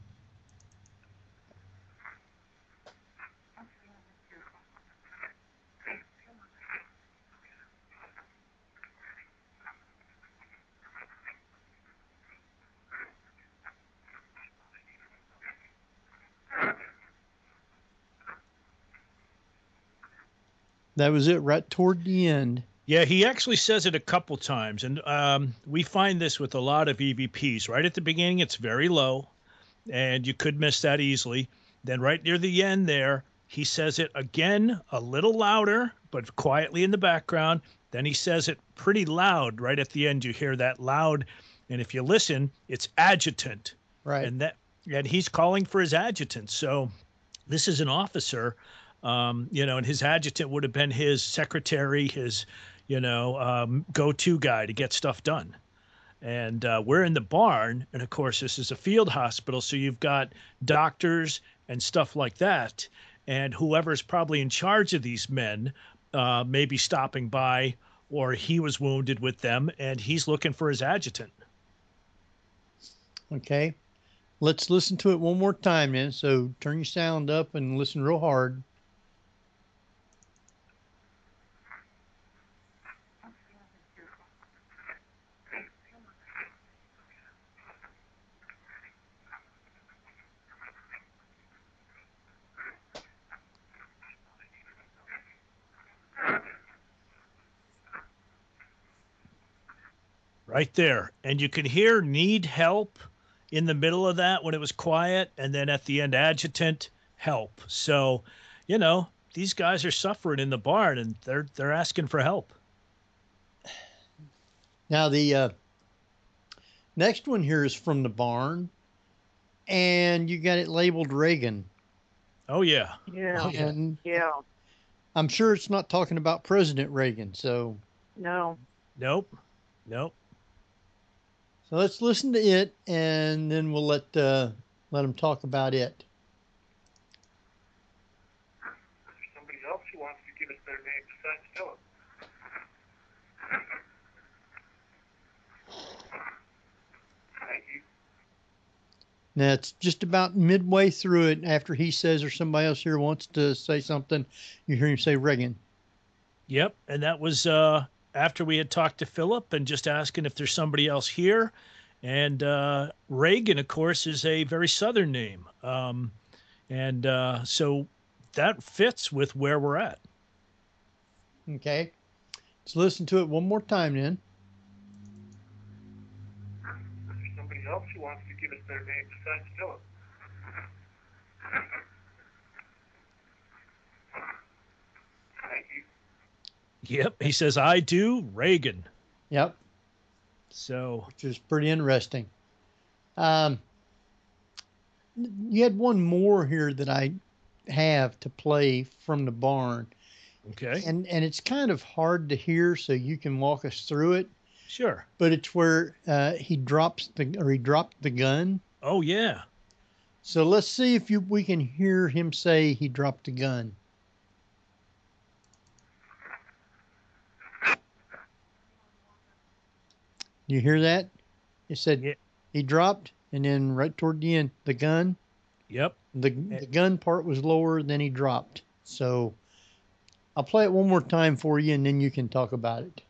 That was it right toward the end. Yeah, he actually says it a couple times, and um, we find this with a lot of E V Ps. Right at the beginning, it's very low, and you could miss that easily. Then right near the end there, he says it again a little louder, but quietly in the background. Then he says it pretty loud right at the end. You hear that loud, and if you listen, it's adjutant. Right. And that, and he's calling for his adjutant. So this is an officer. Um, you know, and his adjutant would have been his secretary, his, you know, um, go-to guy to get stuff done. And uh, we're in the barn, and of course, this is a field hospital, so you've got doctors and stuff like that. And whoever's probably in charge of these men uh, may be stopping by, or he was wounded with them, and he's looking for his adjutant. Okay. Let's listen to it one more time then. So turn your sound up and listen real hard. Right there. And you can hear need help in the middle of that when it was quiet. And then at the end, adjutant help. So, you know, these guys are suffering in the barn and they're, they're asking for help. Now the uh, next one here is from the barn, and you got it labeled Reagan. Oh, yeah. Yeah. And yeah. I'm sure it's not talking about President Reagan. So No. Nope. Nope. So let's listen to it, and then we'll let uh, let them talk about it. Somebody else who wants to give us their name besides Philip. Thank you. Now it's just about midway through it. After he says, or somebody else here wants to say something, you hear him say Reagan. Yep. And that was uh, after we had talked to Philip and just asking if there's somebody else here. And uh, Reagan, of course, is a very Southern name. Um, and uh, so that fits with where we're at. Okay. Let's listen to it one more time then. Is there somebody else who wants to give us their name besides Philip? Thank you. Yep. He says, I do, Reagan. Yep. So, which is pretty interesting. Um, you had one more here that I have to play from the barn. Okay. And and it's kind of hard to hear, so you can walk us through it. Sure. But it's where uh, he drops the or he dropped the gun. Oh yeah. So let's see if you we can hear him say he dropped the gun. You hear that? It said yeah. He dropped, and then right toward the end, the gun. Yep. The the gun part was lower than he dropped. So I'll play it one more time for you, and then you can talk about it.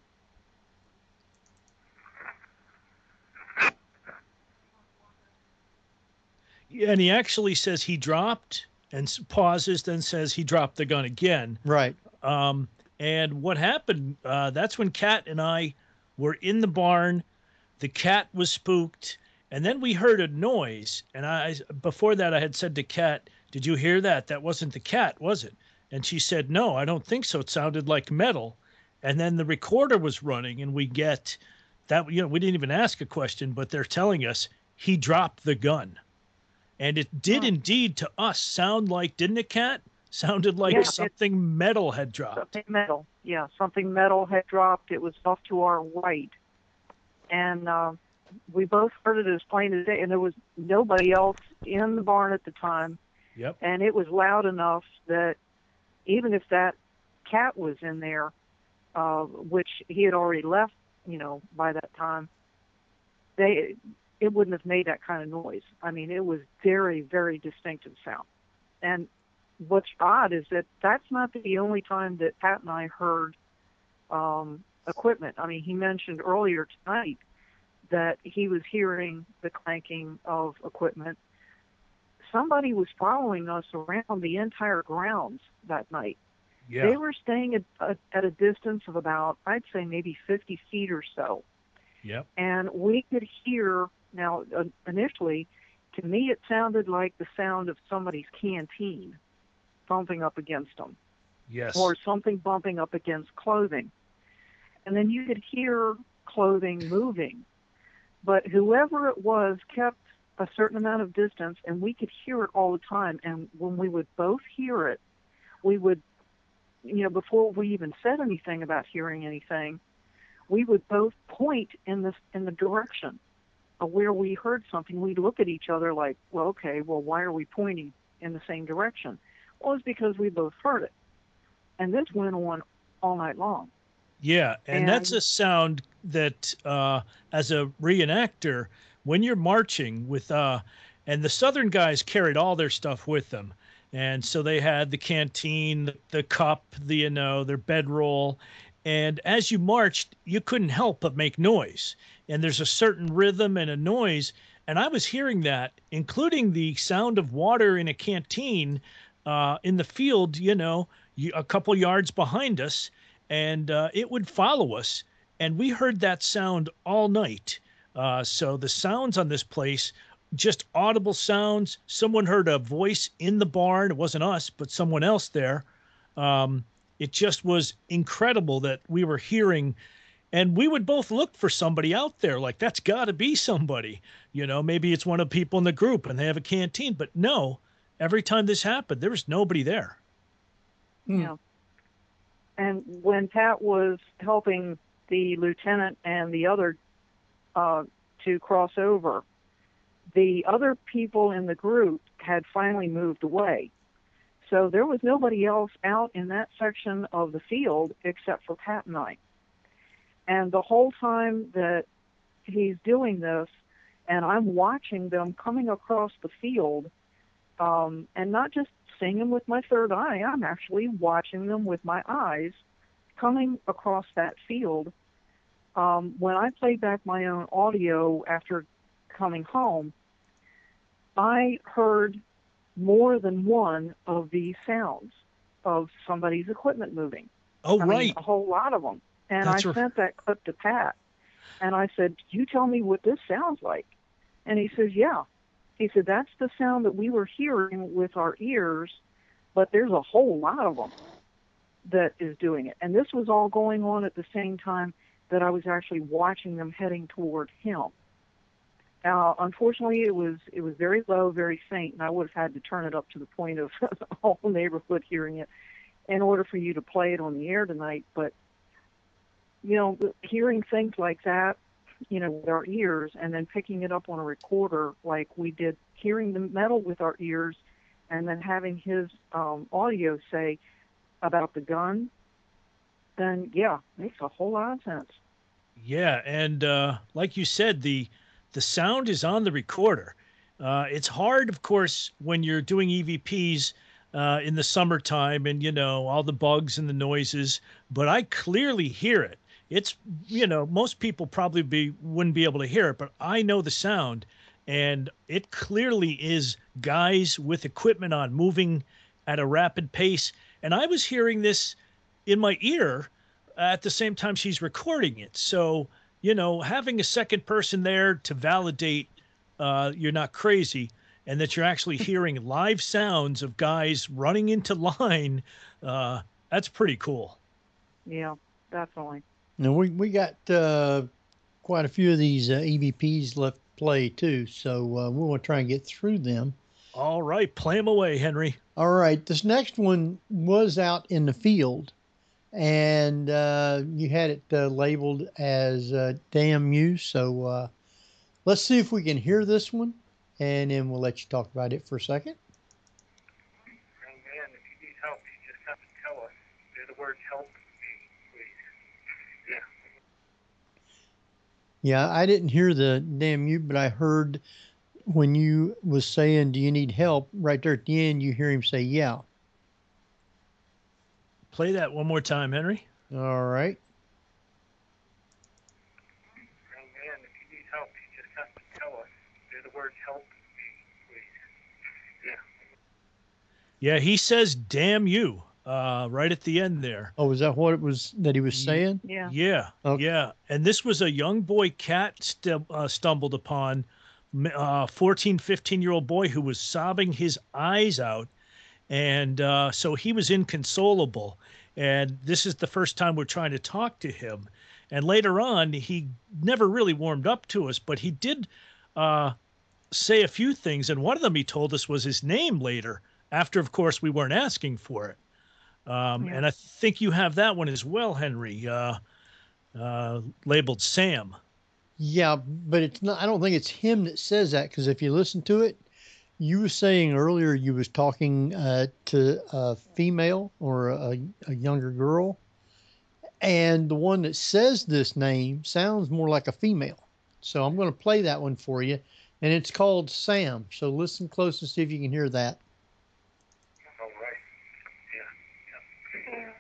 Yeah, and he actually says he dropped and pauses, then says he dropped the gun again. Right. Um, and what happened, uh, that's when Kat and I were in the barn. The cat was spooked, and then we heard a noise. And I, before that, I had said to Kat, did you hear that? That wasn't the cat, was it? And she said, no, I don't think so. It sounded like metal. And then the recorder was running, and we get that, you know, we didn't even ask a question, but they're telling us he dropped the gun. And it did indeed to us sound like, didn't it, Kat? Sounded like Yeah, something it, metal had dropped. Something metal, yeah, something metal had dropped. It was off to our right. And uh, we both heard it as plain as day, and there was nobody else in the barn at the time. Yep. And it was loud enough that even if that cat was in there, uh, which he had already left, you know, by that time, they it wouldn't have made that kind of noise. I mean, it was very, very distinctive sound. And what's odd is that that's not the only time that Pat and I heard um, equipment. I mean, he mentioned earlier tonight that he was hearing the clanking of equipment. Somebody was following us around the entire grounds that night. Yeah. They were staying at, at, at a distance of about, I'd say maybe fifty feet or so. Yep. And we could hear, now uh, initially, to me it sounded like the sound of somebody's canteen bumping up against them. Yes. Or something bumping up against clothing. And then you could hear clothing moving. But whoever it was kept a certain amount of distance, and we could hear it all the time. And when we would both hear it, we would, you know, before we even said anything about hearing anything, we would both point in the in the direction of where we heard something. We'd look at each other like, well, okay, well, why are we pointing in the same direction? Well, it's because we both heard it. And this went on all night long. Yeah, and, And- that's a sound that, uh, as a reenactor, when you're marching with, uh, and the Southern guys carried all their stuff with them, and so they had the canteen, the, the cup, the you know, their bedroll, and as you marched, you couldn't help but make noise. And there's a certain rhythm and a noise, and I was hearing that, including the sound of water in a canteen uh, in the field, you know, you, a couple yards behind us, and uh, it would follow us. And we heard that sound all night. Uh, so the sounds on this place, just audible sounds. Someone heard a voice in the barn. It wasn't us, but someone else there. Um, it just was incredible that we were hearing, and we would both look for somebody out there. Like, that's got to be somebody. You know, maybe it's one of the people in the group and they have a canteen. But no, every time this happened, there was nobody there. Yeah. And when Pat was helping the lieutenant and the other uh, to cross over, the other people in the group had finally moved away. So there was nobody else out in that section of the field except for Pat and I. And the whole time that he's doing this, and I'm watching them coming across the field, um, and not just singing with my third eye, I'm actually watching them with my eyes coming across that field. Um, when I played back my own audio after coming home, I heard more than one of these sounds of somebody's equipment moving. Oh, I mean, right. a whole lot of them. And That's I r- sent that clip to Pat, and I said, you tell me what this sounds like. And he says, yeah. He said, that's the sound that we were hearing with our ears, but there's a whole lot of them that is doing it. And this was all going on at the same time that I was actually watching them heading toward him. Uh, unfortunately, it was it was very low, very faint, and I would have had to turn it up to the point of the whole neighborhood hearing it in order for you to play it on the air tonight. But, you know, hearing things like that, you know, with our ears, and then picking it up on a recorder like we did, hearing the metal with our ears, and then having his um, audio say about the gun, then, yeah, makes a whole lot of sense. Yeah, and uh, like you said, the the sound is on the recorder. Uh, it's hard, of course, when you're doing E V Ps uh, in the summertime and, you know, all the bugs and the noises, but I clearly hear it. It's, you know, most people probably be wouldn't be able to hear it, but I know the sound, and it clearly is guys with equipment on moving at a rapid pace. And I was hearing this in my ear at the same time she's recording it. So, you know, having a second person there to validate uh, you're not crazy and that you're actually hearing live sounds of guys running into line, uh, that's pretty cool. Yeah, definitely. Now, we, we got uh, quite a few of these uh, E V Ps left to play, too, so uh, we want to try and get through them. All right, play them away, Henry. All right, this next one was out in the field, and uh, you had it uh, labeled as uh, Damn You, so uh, let's see if we can hear this one, and then we'll let you talk about it for a second. the word help mean, please? Yeah. Yeah, I didn't hear the damn you, but I heard when you was saying, "Do you need help?" Right there at the end, you hear him say, "Yeah." Play that one more time, Henry. All right. Young man, if you need help, you just have to tell us. Say the word help mean, please? Yeah. Yeah, he says, "Damn you," uh, right at the end there. Oh, was that what it was that he was saying? Yeah. Yeah, Okay. yeah. And this was a young boy Cat st- uh, stumbled upon, a fourteen, fifteen-year-old boy who was sobbing his eyes out. And uh, so he was inconsolable. And this is the first time we're trying to talk to him. And later on, he never really warmed up to us, but he did uh, say a few things. And one of them he told us was his name later, after, of course, we weren't asking for it. Um, Yeah. And I think you have that one as well, Henry, uh, uh, labeled Sam. Yeah, but it's not. I don't think it's him that says that, because if you listen to it, you were saying earlier you was talking uh, to a female or a, a younger girl, and the one that says this name sounds more like a female. So I'm going to play that one for you, and it's called Sam. So listen close and see if you can hear that. All right. Yeah.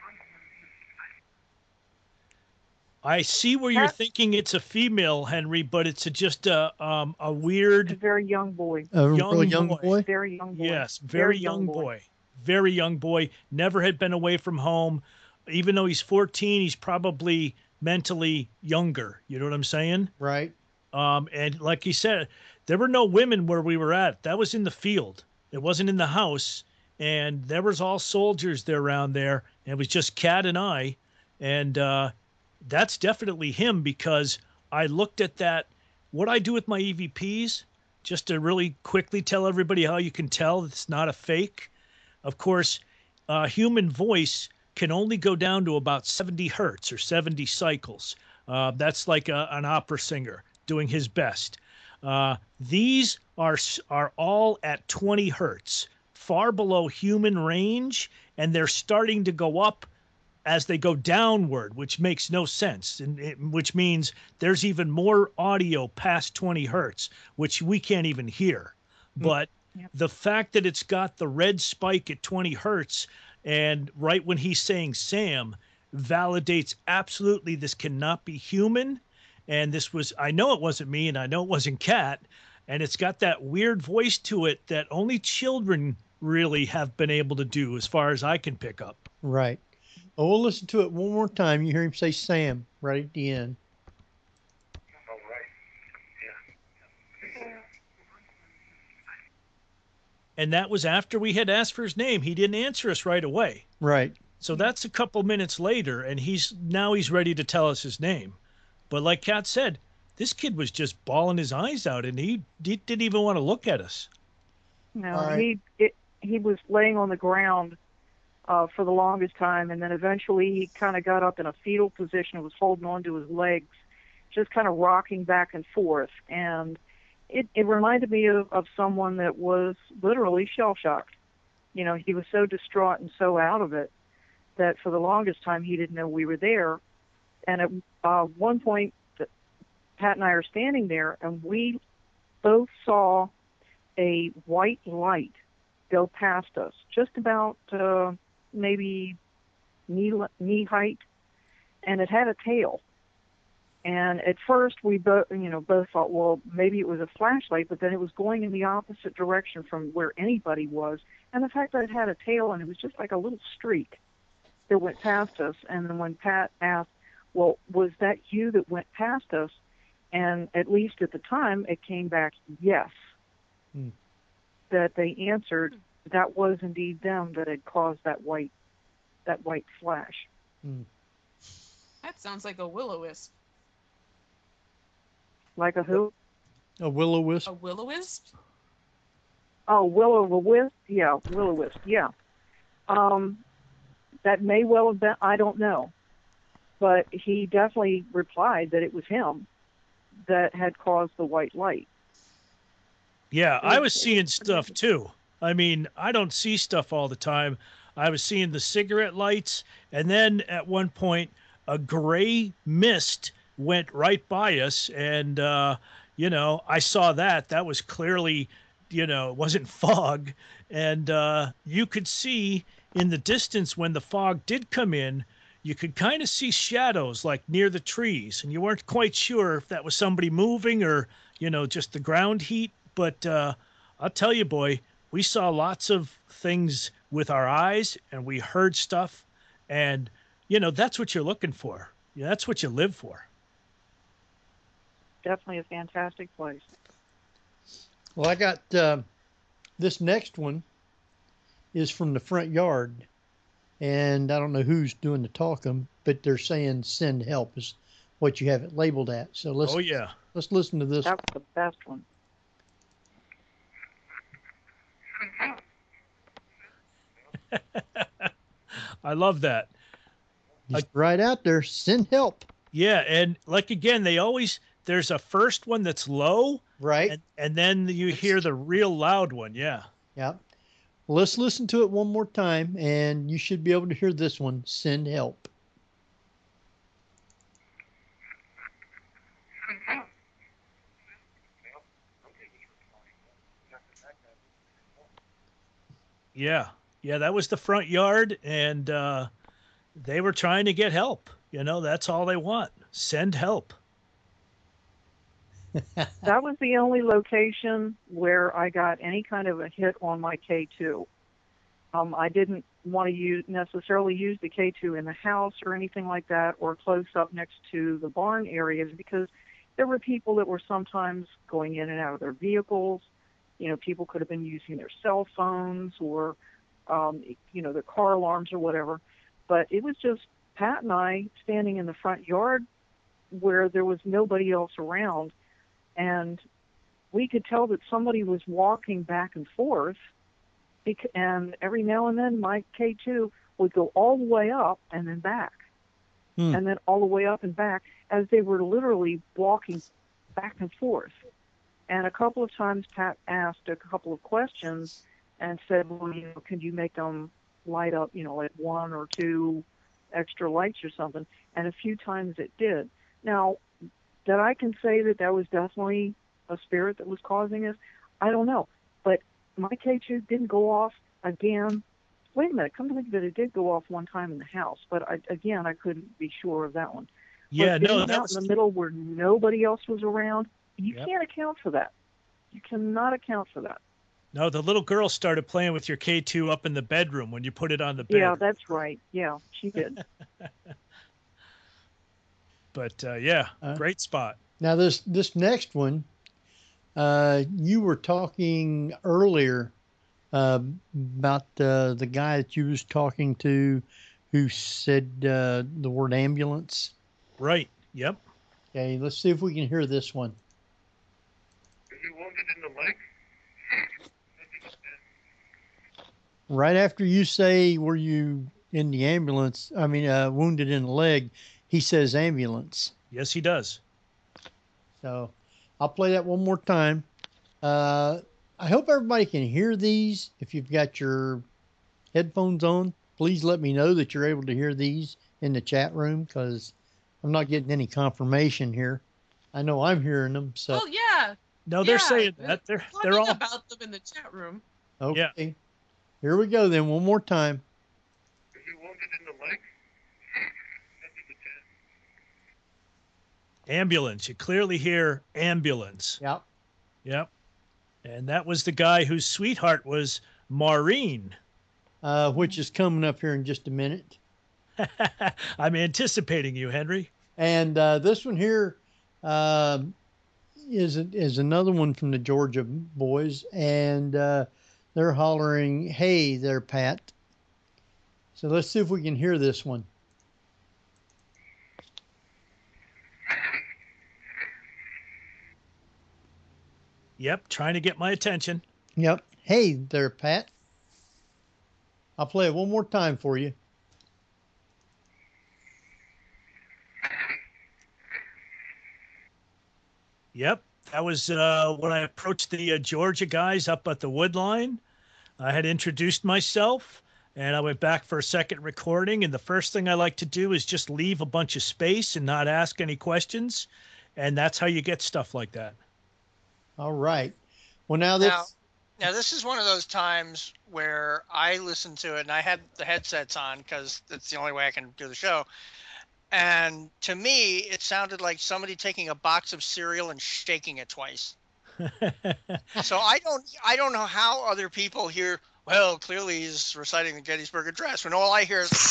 I see where you're That- thinking it's a female, Henry, but it's a, just a um, a weird A very young boy. A young really young boy. boy. Very young boy. Yes, very, young, boy. Very young boy. Never had been away from home. Even though he's fourteen, he's probably mentally younger. You know what I'm saying? Right. Um, and like he said, there were no women where we were at. That was in the field. It wasn't in the house. And there was all soldiers there around there. And it was just Cat and I. And uh, that's definitely him, because I looked at that. What I do with my E V Ps, just to really quickly tell everybody how you can tell it's not a fake. Of course, uh, human voice can only go down to about seventy hertz or seventy cycles. Uh, that's like a, an opera singer doing his best. Uh, these are are all at twenty hertz, far below human range, and they're starting to go up as they go downward, which makes no sense, and it, which means there's even more audio past twenty hertz, which we can't even hear. But Yep. the fact that it's got the red spike at twenty hertz, and right when he's saying Sam, validates absolutely this cannot be human. And this was, I know it wasn't me, and I know it wasn't Cat. And it's got that weird voice to it that only children really have been able to do, as far as I can pick up. Right. Oh, we'll listen to it one more time. You hear him say Sam right at the end. All right. Yeah. And that was after we had asked for his name. He didn't answer us right away. Right. So that's a couple minutes later, and he's now he's ready to tell us his name. But like Kat said, this kid was just bawling his eyes out, and he, he didn't even want to look at us. No, All right. he it, he was laying on the ground uh, for the longest time, and then eventually he kind of got up in a fetal position and was holding on to his legs, just kind of rocking back and forth. And it, it reminded me of, of someone that was literally shell-shocked. You know, he was so distraught and so out of it that for the longest time he didn't know we were there. And at uh, one point, Pat and I are standing there, and we both saw a white light go past us, just about uh, maybe knee knee height, and it had a tail. And at first, we both, you know, both thought, well, maybe it was a flashlight, but then it was going in the opposite direction from where anybody was. And the fact that it had a tail and it was just like a little streak that went past us. And then when Pat asked, well, was that you that went past us? And at least at the time, it came back, yes. Hmm. That they answered that was indeed them that had caused that white, that white flash. Hmm. That sounds like a will-o-wisp. Like a who? A will-o-wisp? A will-o-wisp? Oh, will-o-wisp? Yeah, will-o-wisp, yeah. Um, that may well have been, I don't know. But he definitely replied that it was him that had caused the white light. Yeah, I was seeing stuff too. I mean, I don't see stuff all the time. I was seeing the cigarette lights, and then at one point, a gray mist went right by us, and uh, you know, I saw that. That was clearly, you know, it wasn't fog, and uh, you could see in the distance when the fog did come in, you could kind of see shadows like near the trees, and you weren't quite sure if that was somebody moving or, you know, just the ground heat. But uh, I'll tell you, boy, we saw lots of things with our eyes, and we heard stuff, and, you know, that's what you're looking for. Yeah, that's what you live for. Definitely a fantastic place. Well, I got uh, this next one is from the front yard, and I don't know who's doing the talking, but they're saying send help is what you have it labeled at. So let's oh yeah, let's listen to this. That's the best one. I love that. Just right out there, send help. Yeah, and like again, they always there's a first one that's low, right, and, and then you hear the real loud one. Yeah. Yeah. Well, let's listen to it one more time, and you should be able to hear this one. Send help. Yeah, yeah, that was the front yard, and uh, they were trying to get help. You know, that's all they want. Send help. That was the only location where I got any kind of a hit on my K two. Um, I didn't want to use necessarily use the K two in the house or anything like that, or close up next to the barn areas, because there were people that were sometimes going in and out of their vehicles. You know, people could have been using their cell phones or, um, you know, their car alarms or whatever. But it was just Pat and I standing in the front yard where there was nobody else around. And we could tell that somebody was walking back and forth. And every now and then my K two would go all the way up and then back. Hmm. And then all the way up and back as they were literally walking back and forth. And a couple of times Pat asked a couple of questions and said, well, you know, can you make them light up, you know, like one or two extra lights or something? And a few times it did. Now, that I can say that that was definitely a spirit that was causing this, I don't know. But my K two didn't go off again. Wait a minute, come to think of it, it did go off one time in the house. But I, again, I couldn't be sure of that one. Yeah, but no, out that was in the middle where nobody else was around, you Yep. can't account for that. You cannot account for that. No, the little girl started playing with your K two up in the bedroom when you put it on the bed. Yeah, that's right. Yeah, she did. But uh, yeah, Uh, great spot. Now this this next one, uh, you were talking earlier uh, about uh, the guy that you was talking to, who said uh, the word ambulance. Right. Yep. Okay, let's see if we can hear this one. Are you wounded in the leg? Right after you say, were you in the ambulance, I mean, uh, wounded in the leg, he says ambulance. Yes, he does. So I'll play that one more time. Uh, I hope everybody can hear these. If you've got your headphones on, please let me know that you're able to hear these in the chat room, because I'm not getting any confirmation here. I know I'm hearing them. So Oh yeah. No, they're Yeah, saying that. They're talking they're all about them in the chat room. okay. Here we go then, one more time. Are you wounded in the leg? ambulance. You clearly hear ambulance. Yep. Yep. And that was the guy whose sweetheart was Maureen. Uh, which is coming up here in just a minute. I'm anticipating you, Henry. And uh, this one here uh, is is another one from the Georgia boys, and uh, they're hollering, "Hey there, Pat." So let's see if we can hear this one. Yep, trying to get my attention. Yep. Hey there, Pat. I'll play it one more time for you. Yep, that was uh, when I approached the uh, Georgia guys up at the wood line. I had introduced myself, And I went back for a second recording, and the first thing I like to do is just leave a bunch of space and not ask any questions. And that's how you get stuff like that. All right. Well, now this... Now, now this is one of those times where I listened to it, and I had the headsets on because that's the only way I can do the show. And to me, it sounded like somebody taking a box of cereal and shaking it twice. So I don't, I don't know how other people hear, well, clearly he's reciting the Gettysburg Address, when all I hear is,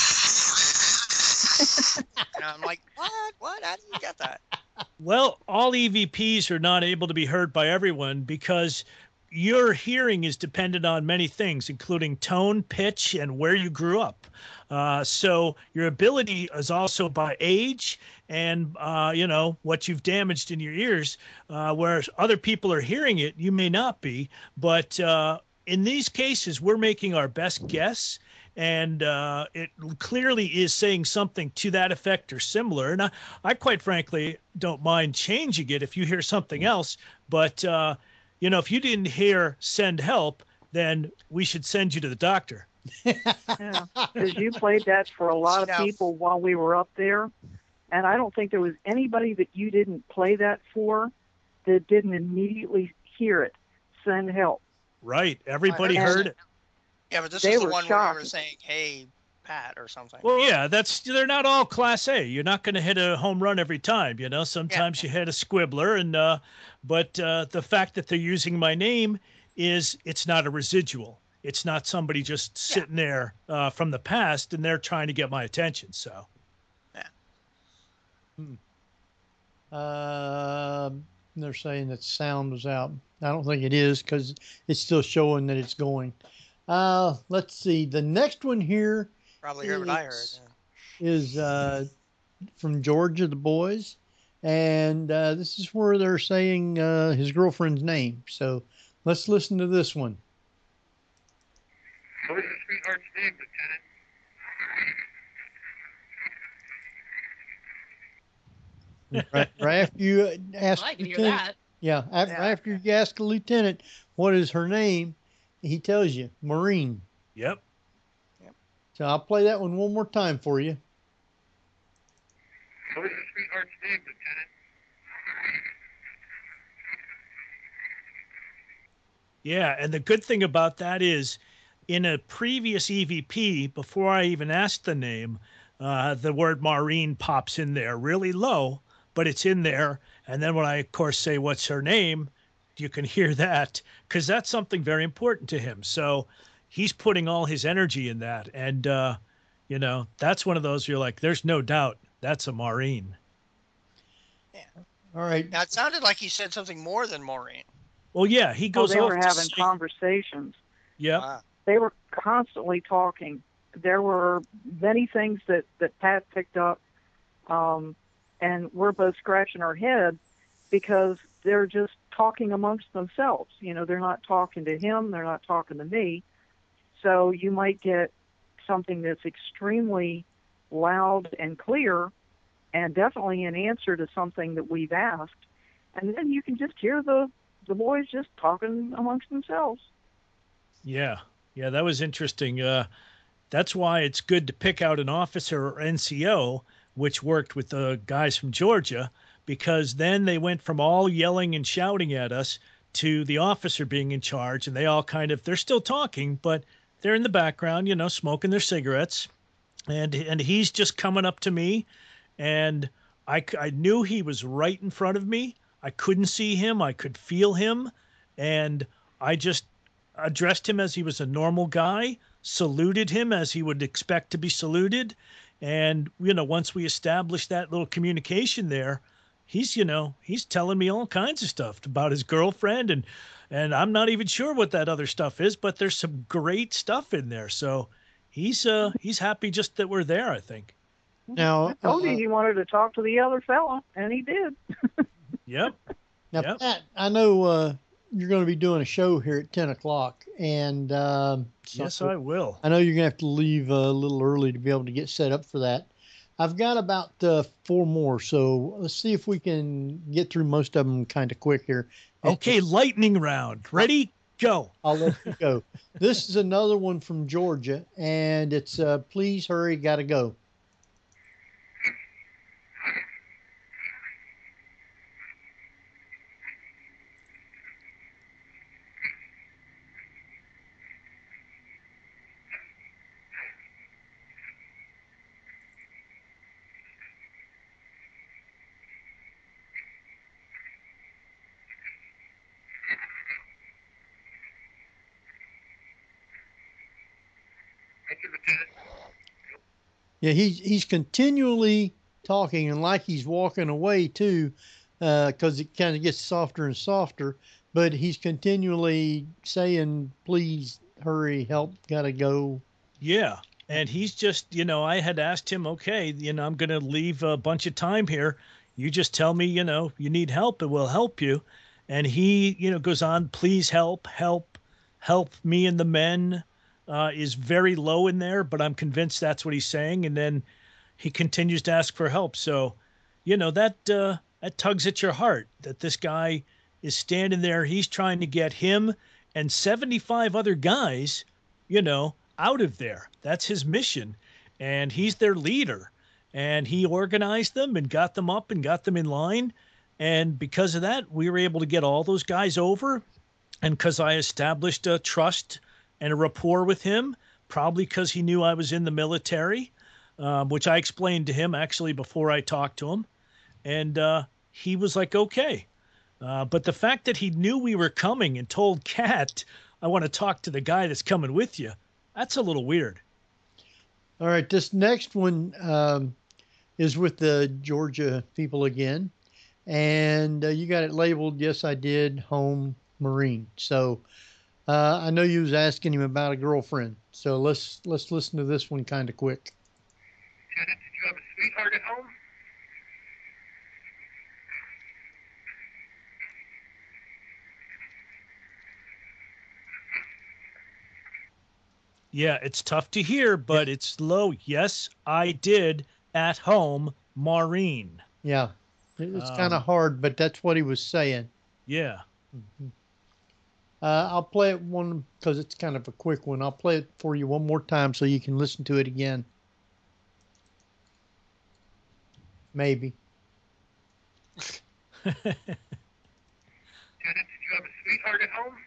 and I'm like, what, what, how do you get that? Well, all E V Ps are not able to be heard by everyone because your hearing is dependent on many things, including tone, pitch, and where you grew up. Uh, so your ability is also by age and, uh, you know, what you've damaged in your ears, uh, whereas other people are hearing it, you may not be. But uh, in these cases, we're making our best guess. And uh, it clearly is saying something to that effect or similar. And I, I quite frankly don't mind changing it if you hear something else. But, uh, you know, if you didn't hear send help, then we should send you to the doctor. Yeah, because you played that for a lot of people while we were up there. And I don't think there was anybody that you didn't play that for that didn't immediately hear it. Send help. Right. Everybody I heard it. Yeah, but this They is the were one where you were shocked. saying, hey, Pat, or something. Well, yeah, that's they're not all class A. You're not going to hit a home run every time. You know, sometimes you hit a squibbler. And uh, but uh, the fact that they're using my name is it's not a residual. It's not somebody just sitting there uh, from the past and they're trying to get my attention. So, Hmm. Uh, they're saying that sound was out. I don't think it is because it's still showing that it's going. Uh, let's see. The next one here Probably heard what I heard. is, is uh, from Georgia, the boys. And uh, this is where they're saying uh, his girlfriend's name. So let's listen to this one. What is your sweetheart's name, Lieutenant? right, right after you ask I can hear Lieutenant- that. Yeah, after, after you ask the lieutenant what is her name, he tells you, Maureen. Yep. So I'll play that one one more time for you. What is your sweetheart's name, Lieutenant? yeah. And the good thing about that is in a previous E V P, before I even asked the name, uh, the word Maureen pops in there really low, but it's in there. And then when I, of course, say, what's her name, you can hear that because that's something very important to him. So he's putting all his energy in that. And, uh, you know, that's one of those you're like, there's no doubt that's a Maureen. All right. Now, it sounded like he said something more than Maureen. Well, yeah, he Oh, goes they off were to having say- conversations. Yep. They were constantly talking. There were many things that, that Pat picked up, um, and we're both scratching our head because they're just talking amongst themselves. You know, they're not talking to him, they're not talking to me. So you might get something that's extremely loud and clear and definitely an answer to something that we've asked. And then you can just hear the, the boys just talking amongst themselves. Yeah. Yeah, that was interesting. Uh, that's why it's good to pick out an officer or N C O, which worked with the guys from Georgia, because then they went from all yelling and shouting at us to the officer being in charge. And they all kind of, they're still talking, but they're in the background, you know, smoking their cigarettes. And, and he's just coming up to me. And I, I knew he was right in front of me. I couldn't see him. I could feel him. And I just addressed him as he was a normal guy, saluted him as he would expect to be saluted. And, you know, once we established that little communication there, he's, you know, he's telling me all kinds of stuff about his girlfriend. And, and I'm not even sure what that other stuff is, but there's some great stuff in there. So he's, uh, he's happy just that we're there, I think. Now, I told uh, you he wanted to talk to the other fella, and he did. Yep. Now, Yep. Pat, I know uh, you're going to be doing a show here at ten o'clock. And um, so- Yes, I will. I know you're going to have to leave a little early to be able to get set up for that. I've got about uh, four more, so let's see if we can get through most of them kind of quick here. Okay, lightning round. Ready? Go. I'll let you go. This is another one from Georgia, and it's uh, please hurry, gotta go. Yeah, he's he's continually talking, and like he's walking away too, because it kind of gets softer and softer. But he's continually saying, "Please hurry, help, gotta go." Yeah. And he's just, you know, I had asked him, okay, you know, I'm going to leave a bunch of time here. You just tell me, you know, you need help and we'll help you. And he, you know, goes on, please help, help, help me and the men, uh, is very low in there, but I'm convinced that's what he's saying. And then he continues to ask for help. So, you know, that, uh, that tugs at your heart that this guy is standing there. He's trying to get him and seventy-five other guys, you know, out of there. That's his mission. And he's their leader. And he organized them and got them up and got them in line. And because of that, we were able to get all those guys over. And because I established a trust and a rapport with him, probably because he knew I was in the military, um, which I explained to him actually before I talked to him. And uh, he was like, okay. Uh, but the fact that he knew we were coming and told Kat, I want to talk to the guy that's coming with you, that's a little weird. All right, this next one um, is with the Georgia people again, and uh, you got it labeled, yes, I did, home Marine. So uh, I know you was asking him about a girlfriend, so let's let's listen to this one kind of quick. Janet, did you have a sweetheart at home? Yeah, it's tough to hear, but it's low. Yes, I did at home, Maureen. Yeah, it's Um, kind of hard, but that's what he was saying. Yeah. Mhm. Uh, I'll play it one because it's kind of a quick one. I'll play it for you one more time so you can listen to it again. Maybe. Janet, did you have a sweetheart at home?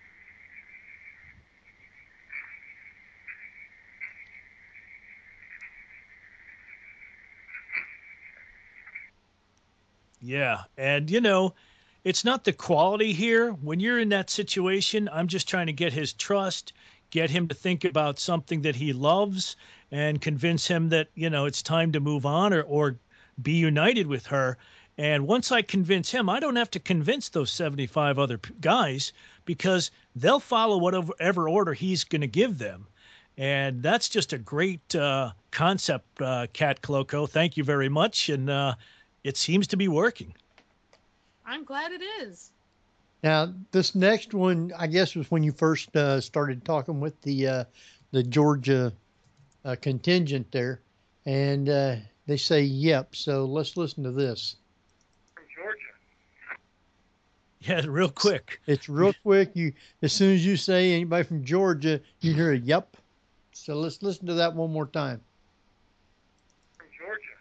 Yeah. And, you know, it's not the quality here. When you're in that situation, I'm just trying to get his trust, get him to think about something that he loves and convince him that, you know, it's time to move on or, or be united with her. And once I convince him, I don't have to convince those seventy-five other p- guys because they'll follow whatever order he's going to give them. And that's just a great uh, concept, uh, Kat Cloco. Thank you very much. And uh, it seems to be working. I'm glad it is. Now, this next one, I guess, was when you first uh, started talking with the uh, the Georgia uh, contingent there, and uh, they say, "Yep." So let's listen to this. From Georgia. Yeah, real quick. It's real quick. You, as soon as you say anybody from Georgia, you hear a "Yep." So let's listen to that one more time. From Georgia.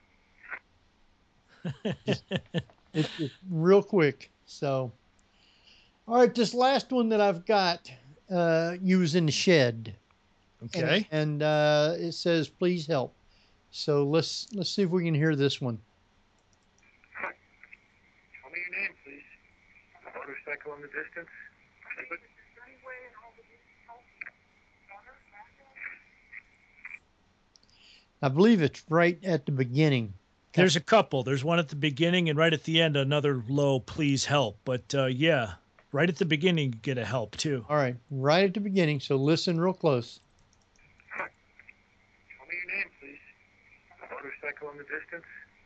It's, it's real quick. So, all right, this last one that I've got, uh, you was in the shed. Okay. And, and uh, it says, "Please help." So let's let's see if we can hear this one. Tell me your name, please. Motorcycle in the distance. I believe it's right at the beginning. There's a couple. There's one at the beginning and right at the end, another low, please help. But uh, yeah, right at the beginning, you get a help too. All right, right at the beginning. So listen real close. Tell me your name, please. Motorcycle in the distance.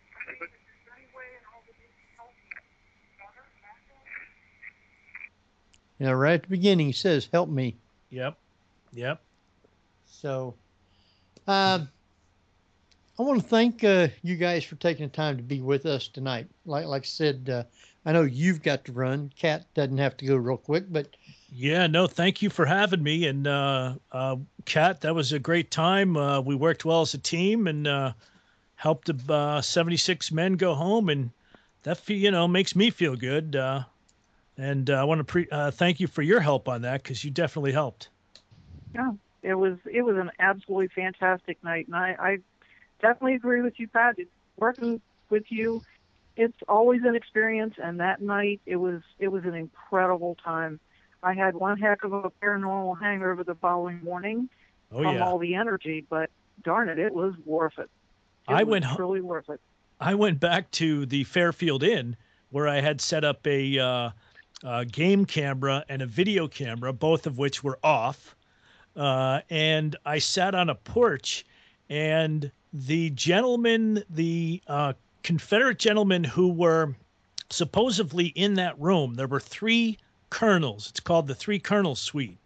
You know, right at the beginning, he says, "Help me." Yep. Yep. So, um, I want to thank uh, you guys for taking the time to be with us tonight. Like like I said, uh, I know you've got to run. Kat doesn't have to go real quick, but Yeah, no, thank you for having me. And uh, uh, Kat, that was a great time. Uh, we worked well as a team and uh, helped uh, seventy-six men go home, and that fe- you know makes me feel good. Uh, and uh, I want to pre- uh, thank you for your help on that because you definitely helped. Yeah, it was it was an absolutely fantastic night, and I, I definitely agree with you, Pat. It's working with you, it's always an experience, and that night it was it was an incredible time. I had one heck of a paranormal hangover the following morning Oh from yeah, all the energy, but darn it, it was worth it. It I was went ho- truly worth it. I went back to the Fairfield Inn where I had set up a uh, uh, game camera and a video camera, both of which were off. Uh, and I sat on a porch, and the gentlemen, the uh, Confederate gentlemen who were supposedly in that room, there were three colonels. It's called the Three Colonels Suite.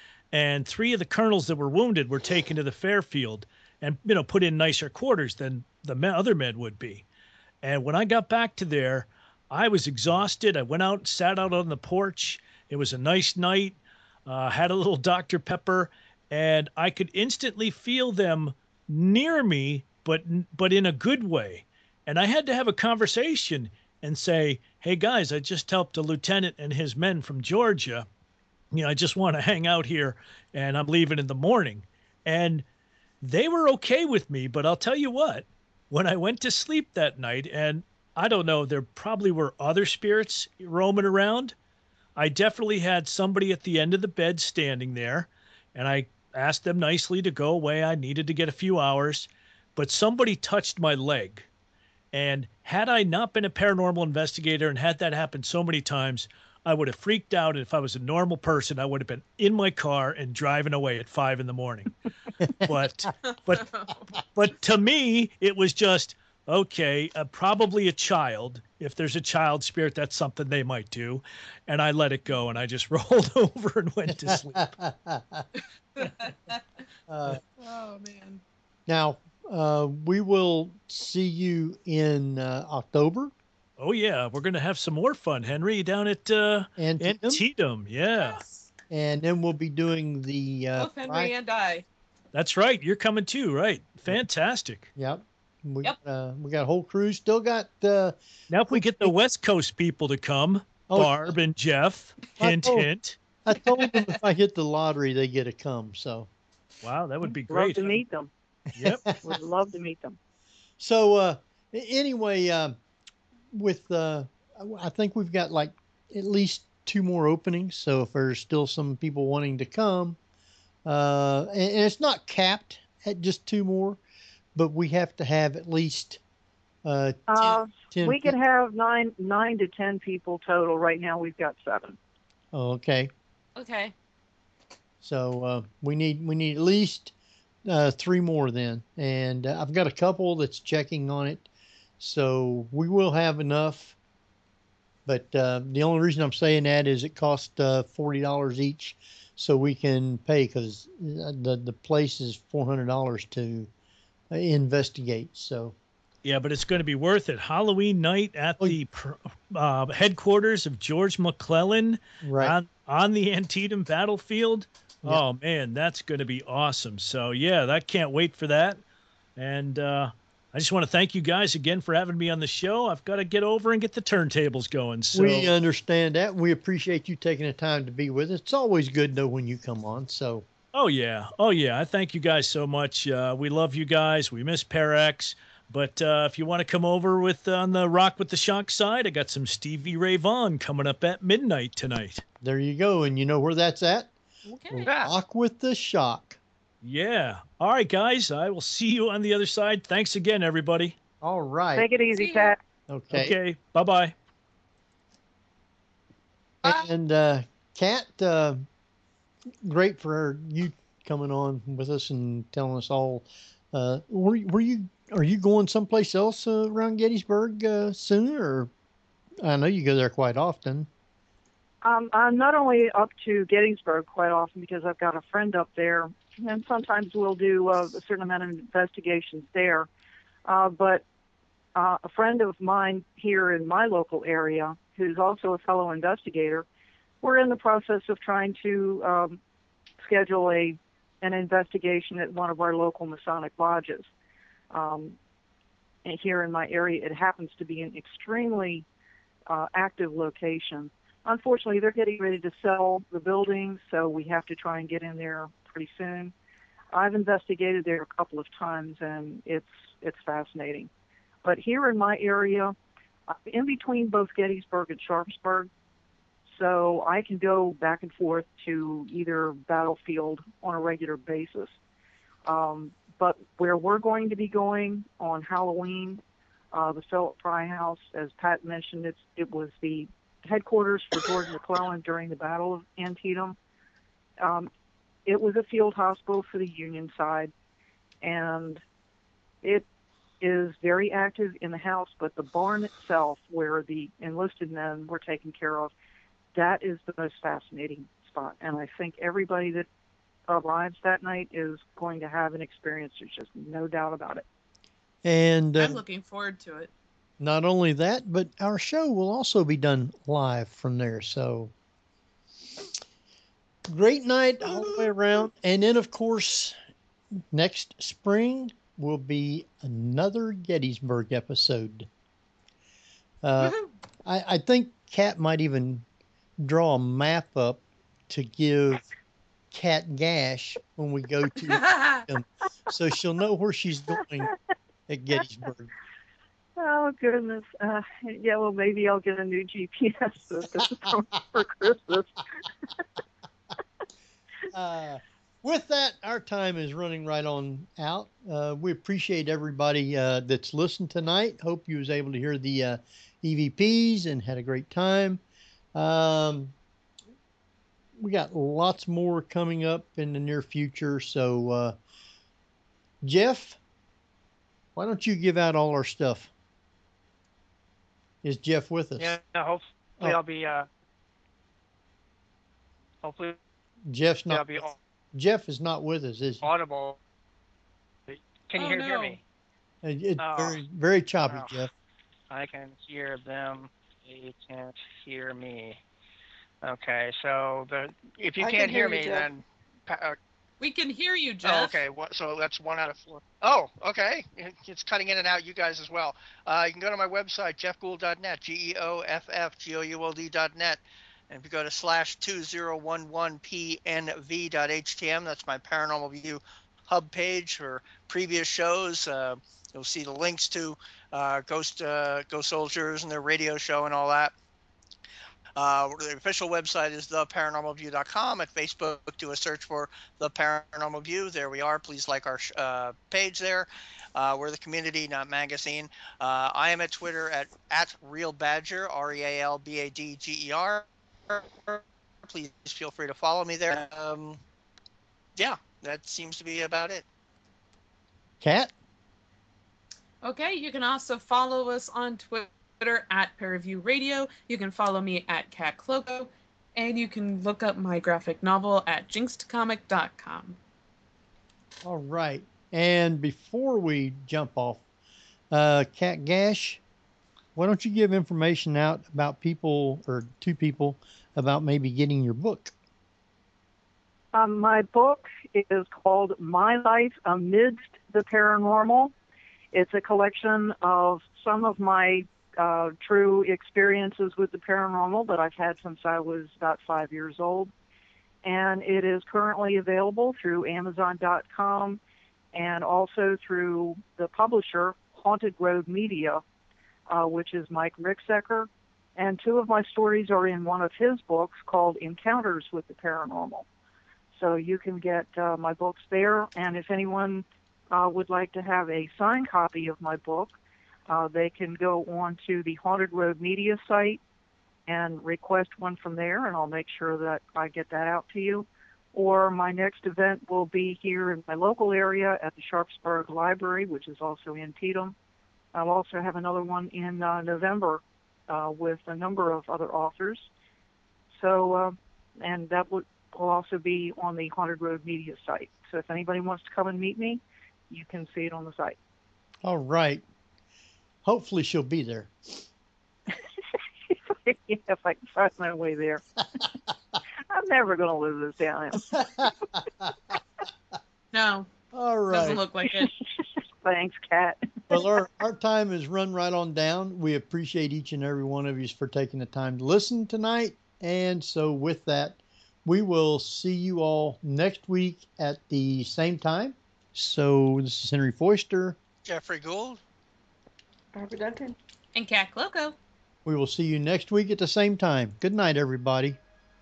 And three of the colonels that were wounded were taken to the Fairfield and, you know, put in nicer quarters than the men, other men would be. And when I got back to there, I was exhausted. I went out, sat out on the porch. It was a nice night. Uh, had a little Doctor Pepper, and I could instantly feel them near me, but but in a good way. And I had to have a conversation and say, "Hey guys, I just helped a lieutenant and his men from Georgia. You know, I just want to hang out here, and I'm leaving in the morning." And they were okay with me, but I'll tell you what, when I went to sleep that night, and I don't know, there probably were other spirits roaming around. I definitely had somebody at the end of the bed standing there, and I asked them nicely to go away. I needed to get a few hours, but somebody touched my leg. And had I not been a paranormal investigator and had that happen so many times, I would have freaked out. And if I was a normal person, I would have been in my car and driving away at five in the morning. but, but, but to me, it was just, okay, uh, probably a child. If there's a child spirit, that's something they might do. And I let it go, and I just rolled over and went to sleep. uh, Oh man. now uh, we will see you in uh, October. Oh yeah, we're gonna have some more fun, Henry, down at uh, Antietam. Antietam. Yeah, And then we'll be doing the uh, Both Henry Fri- and I. that's right. You're coming too, right? Fantastic. Yep. We, Yep. uh, we got a whole crew. Still got. Uh, Now, if we get the West Coast people to come, Oh, Barb and Jeff, I hint, told- hint. I told them if I hit the lottery, they get to come. So. Wow, that would be Love great. to meet them. Yep. Would love to meet them. So uh, anyway, uh, with uh, I think we've got like at least two more openings. So if there's still some people wanting to come, uh, and, and it's not capped at just two more, but we have to have at least uh, ten, Uh, ten we could people. have nine nine to ten people total. Right now, we've got seven. Oh, okay. Okay. So uh, we need we need at least uh, three more then, and uh, I've got a couple that's checking on it, so we will have enough. But uh, the only reason I'm saying that is it costs uh, forty dollars each, so we can pay because the the place is four hundred dollars to uh, investigate. So Yeah, but it's going to be worth it. Halloween night at Oh, the pr- uh, headquarters of George McClellan right, on, on the Antietam battlefield. Yeah. Oh, man, that's going to be awesome. So, yeah, I can't wait for that. And uh, I just want to thank you guys again for having me on the show. I've got to get over and get the turntables going. So, we understand that. We appreciate you taking the time to be with us. It's always good though when you come on. So. oh, yeah. Oh, yeah. I thank you guys so much. Uh, we love you guys. We miss Parax. But uh, if you want to come over with on the Rock with the Shock side, I got some Stevie Ray Vaughan coming up at midnight tonight. There you go. And you know where that's at? Okay. Rock with the Shock. Yeah. All right, guys. I will see you on the other side. Thanks again, everybody. All right. Take it easy, See ya. Pat. Okay. Okay. Bye-bye. And uh, Kat, uh, great for you coming on with us and telling us all. Uh, were, were you are you going someplace else uh, around Gettysburg uh, soon, or I know you go there quite often. Um, I'm not only up to Gettysburg quite often because I've got a friend up there, and sometimes we'll do uh, a certain amount of investigations there. Uh, but uh, a friend of mine here in my local area who's also a fellow investigator, we're in the process of trying to um, schedule a an investigation at one of our local Masonic lodges. Um, and here in my area, it happens to be an extremely uh, active location. Unfortunately, they're getting ready to sell the building, so we have to try and get in there pretty soon. I've investigated there a couple of times, and it's it's fascinating. But here in my area, I'm in between both Gettysburg and Sharpsburg, so I can go back and forth to either battlefield on a regular basis. Um, but where we're going to be going on Halloween, uh, the Philip Fry House, as Pat mentioned, it's, it was the headquarters for George McClellan during the Battle of Antietam. Um, it was a field hospital for the Union side, and it is very active in the house, but the barn itself, where the enlisted men were taken care of, that is the most fascinating spot. And I think everybody that arrives that night is going to have an experience. There's just no doubt about it. And uh, I'm looking forward to it. not only that, but our show will also be done live from there. So great night all the way around. And then, of course, next spring will be another Gettysburg episode. Uh, I, I think Kat might even draw a map up to give Kat Gash when we go to them, so she'll know where she's going at Gettysburg. Oh, goodness. Uh, yeah, well, maybe I'll get a new G P S system for, for Christmas. uh, with that, our time is running right on out. Uh, we appreciate everybody uh, that's listened tonight. Hope you was able to hear the uh, E V Ps and had a great time. Um, we got lots more coming up in the near future. So, uh, Jeff, why don't you give out all our stuff? Is Jeff with us? Yeah, hopefully Oh. I'll be. Uh, hopefully Jeff's I'll not. be au- Jeff is not with us, is he? audible. Can you Oh, hear, no. hear me? It- It's Oh. very, very choppy, Oh. Jeff. I can hear them. They can't hear me. Okay, so the if you I can't can hear hear you, me, Jeff. then pa- uh, We can hear you, oh, Jeff. okay. What, so that's one out of four. Oh, okay. It- It's cutting in and out. You guys as well. Uh, you can go to my website, jeff gould dot net, G E O F F G O U L D dot net. And if you go to slash two zero one one P N V dot H T M, that's my Paranormal View hub page for previous shows. Uh, you'll see the links to uh, Ghost uh, Ghost Soldiers and their radio show and all that. Uh, the official website is the paranormal view dot com. At Facebook, do a search for The Paranormal View. There we are. Please like our uh, page there. Uh, we're the community, not magazine. Uh, I am at Twitter at, at Real Badger, R E A L B A D G E R. Please feel free to follow me there. Um, yeah, that seems to be about it. Kat? Okay, you can also follow us on Twitter at Paraview Radio. You can follow me at Cat Cloco, and you can look up my graphic novel at jinxed comic dot com. All right. And before we jump off, uh, Kat Gash, why don't you give information out about people or two people about maybe getting your book? Um, my book is called My Life Amidst the Paranormal. It's a collection of some of my uh, true experiences with the paranormal that I've had since I was about five years old. And it is currently available through amazon dot com and also through the publisher, Haunted Road Media, uh, which is Mike Ricksecker. And two of my stories are in one of his books called Encounters with the Paranormal. So you can get uh, my books there. And if anyone uh, would like to have a signed copy of my book, uh, they can go on to the Haunted Road Media site and request one from there, and I'll make sure that I get that out to you. Or my next event will be here in my local area at the Sharpsburg Library, which is also in Antietam. I'll also have another one in uh, November uh, with a number of other authors. So, uh, and that would, will also be on the Haunted Road Media site. So if anybody wants to come and meet me, you can see it on the site. All right. Hopefully she'll be there. Yeah, if I can find my way there. I'm never going to live this down. No. All right. Doesn't look like it. Thanks, Kat. Well, our, our time has run right on down. We appreciate each and every one of you for taking the time to listen tonight. And so with that, we will see you all next week at the same time. So this is Henry Foister. Jeffrey Gould. Barbara Duncan. And Cat Cloco. We will see you next week at the same time. Good night, everybody.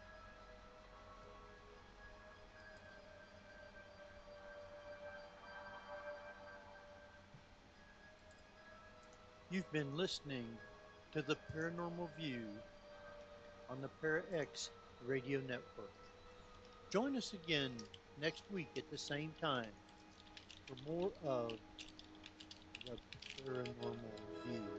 You've been listening to The Paranormal View on the ParaX Radio Network. Join us again next week at the same time for more of The Paranormal View.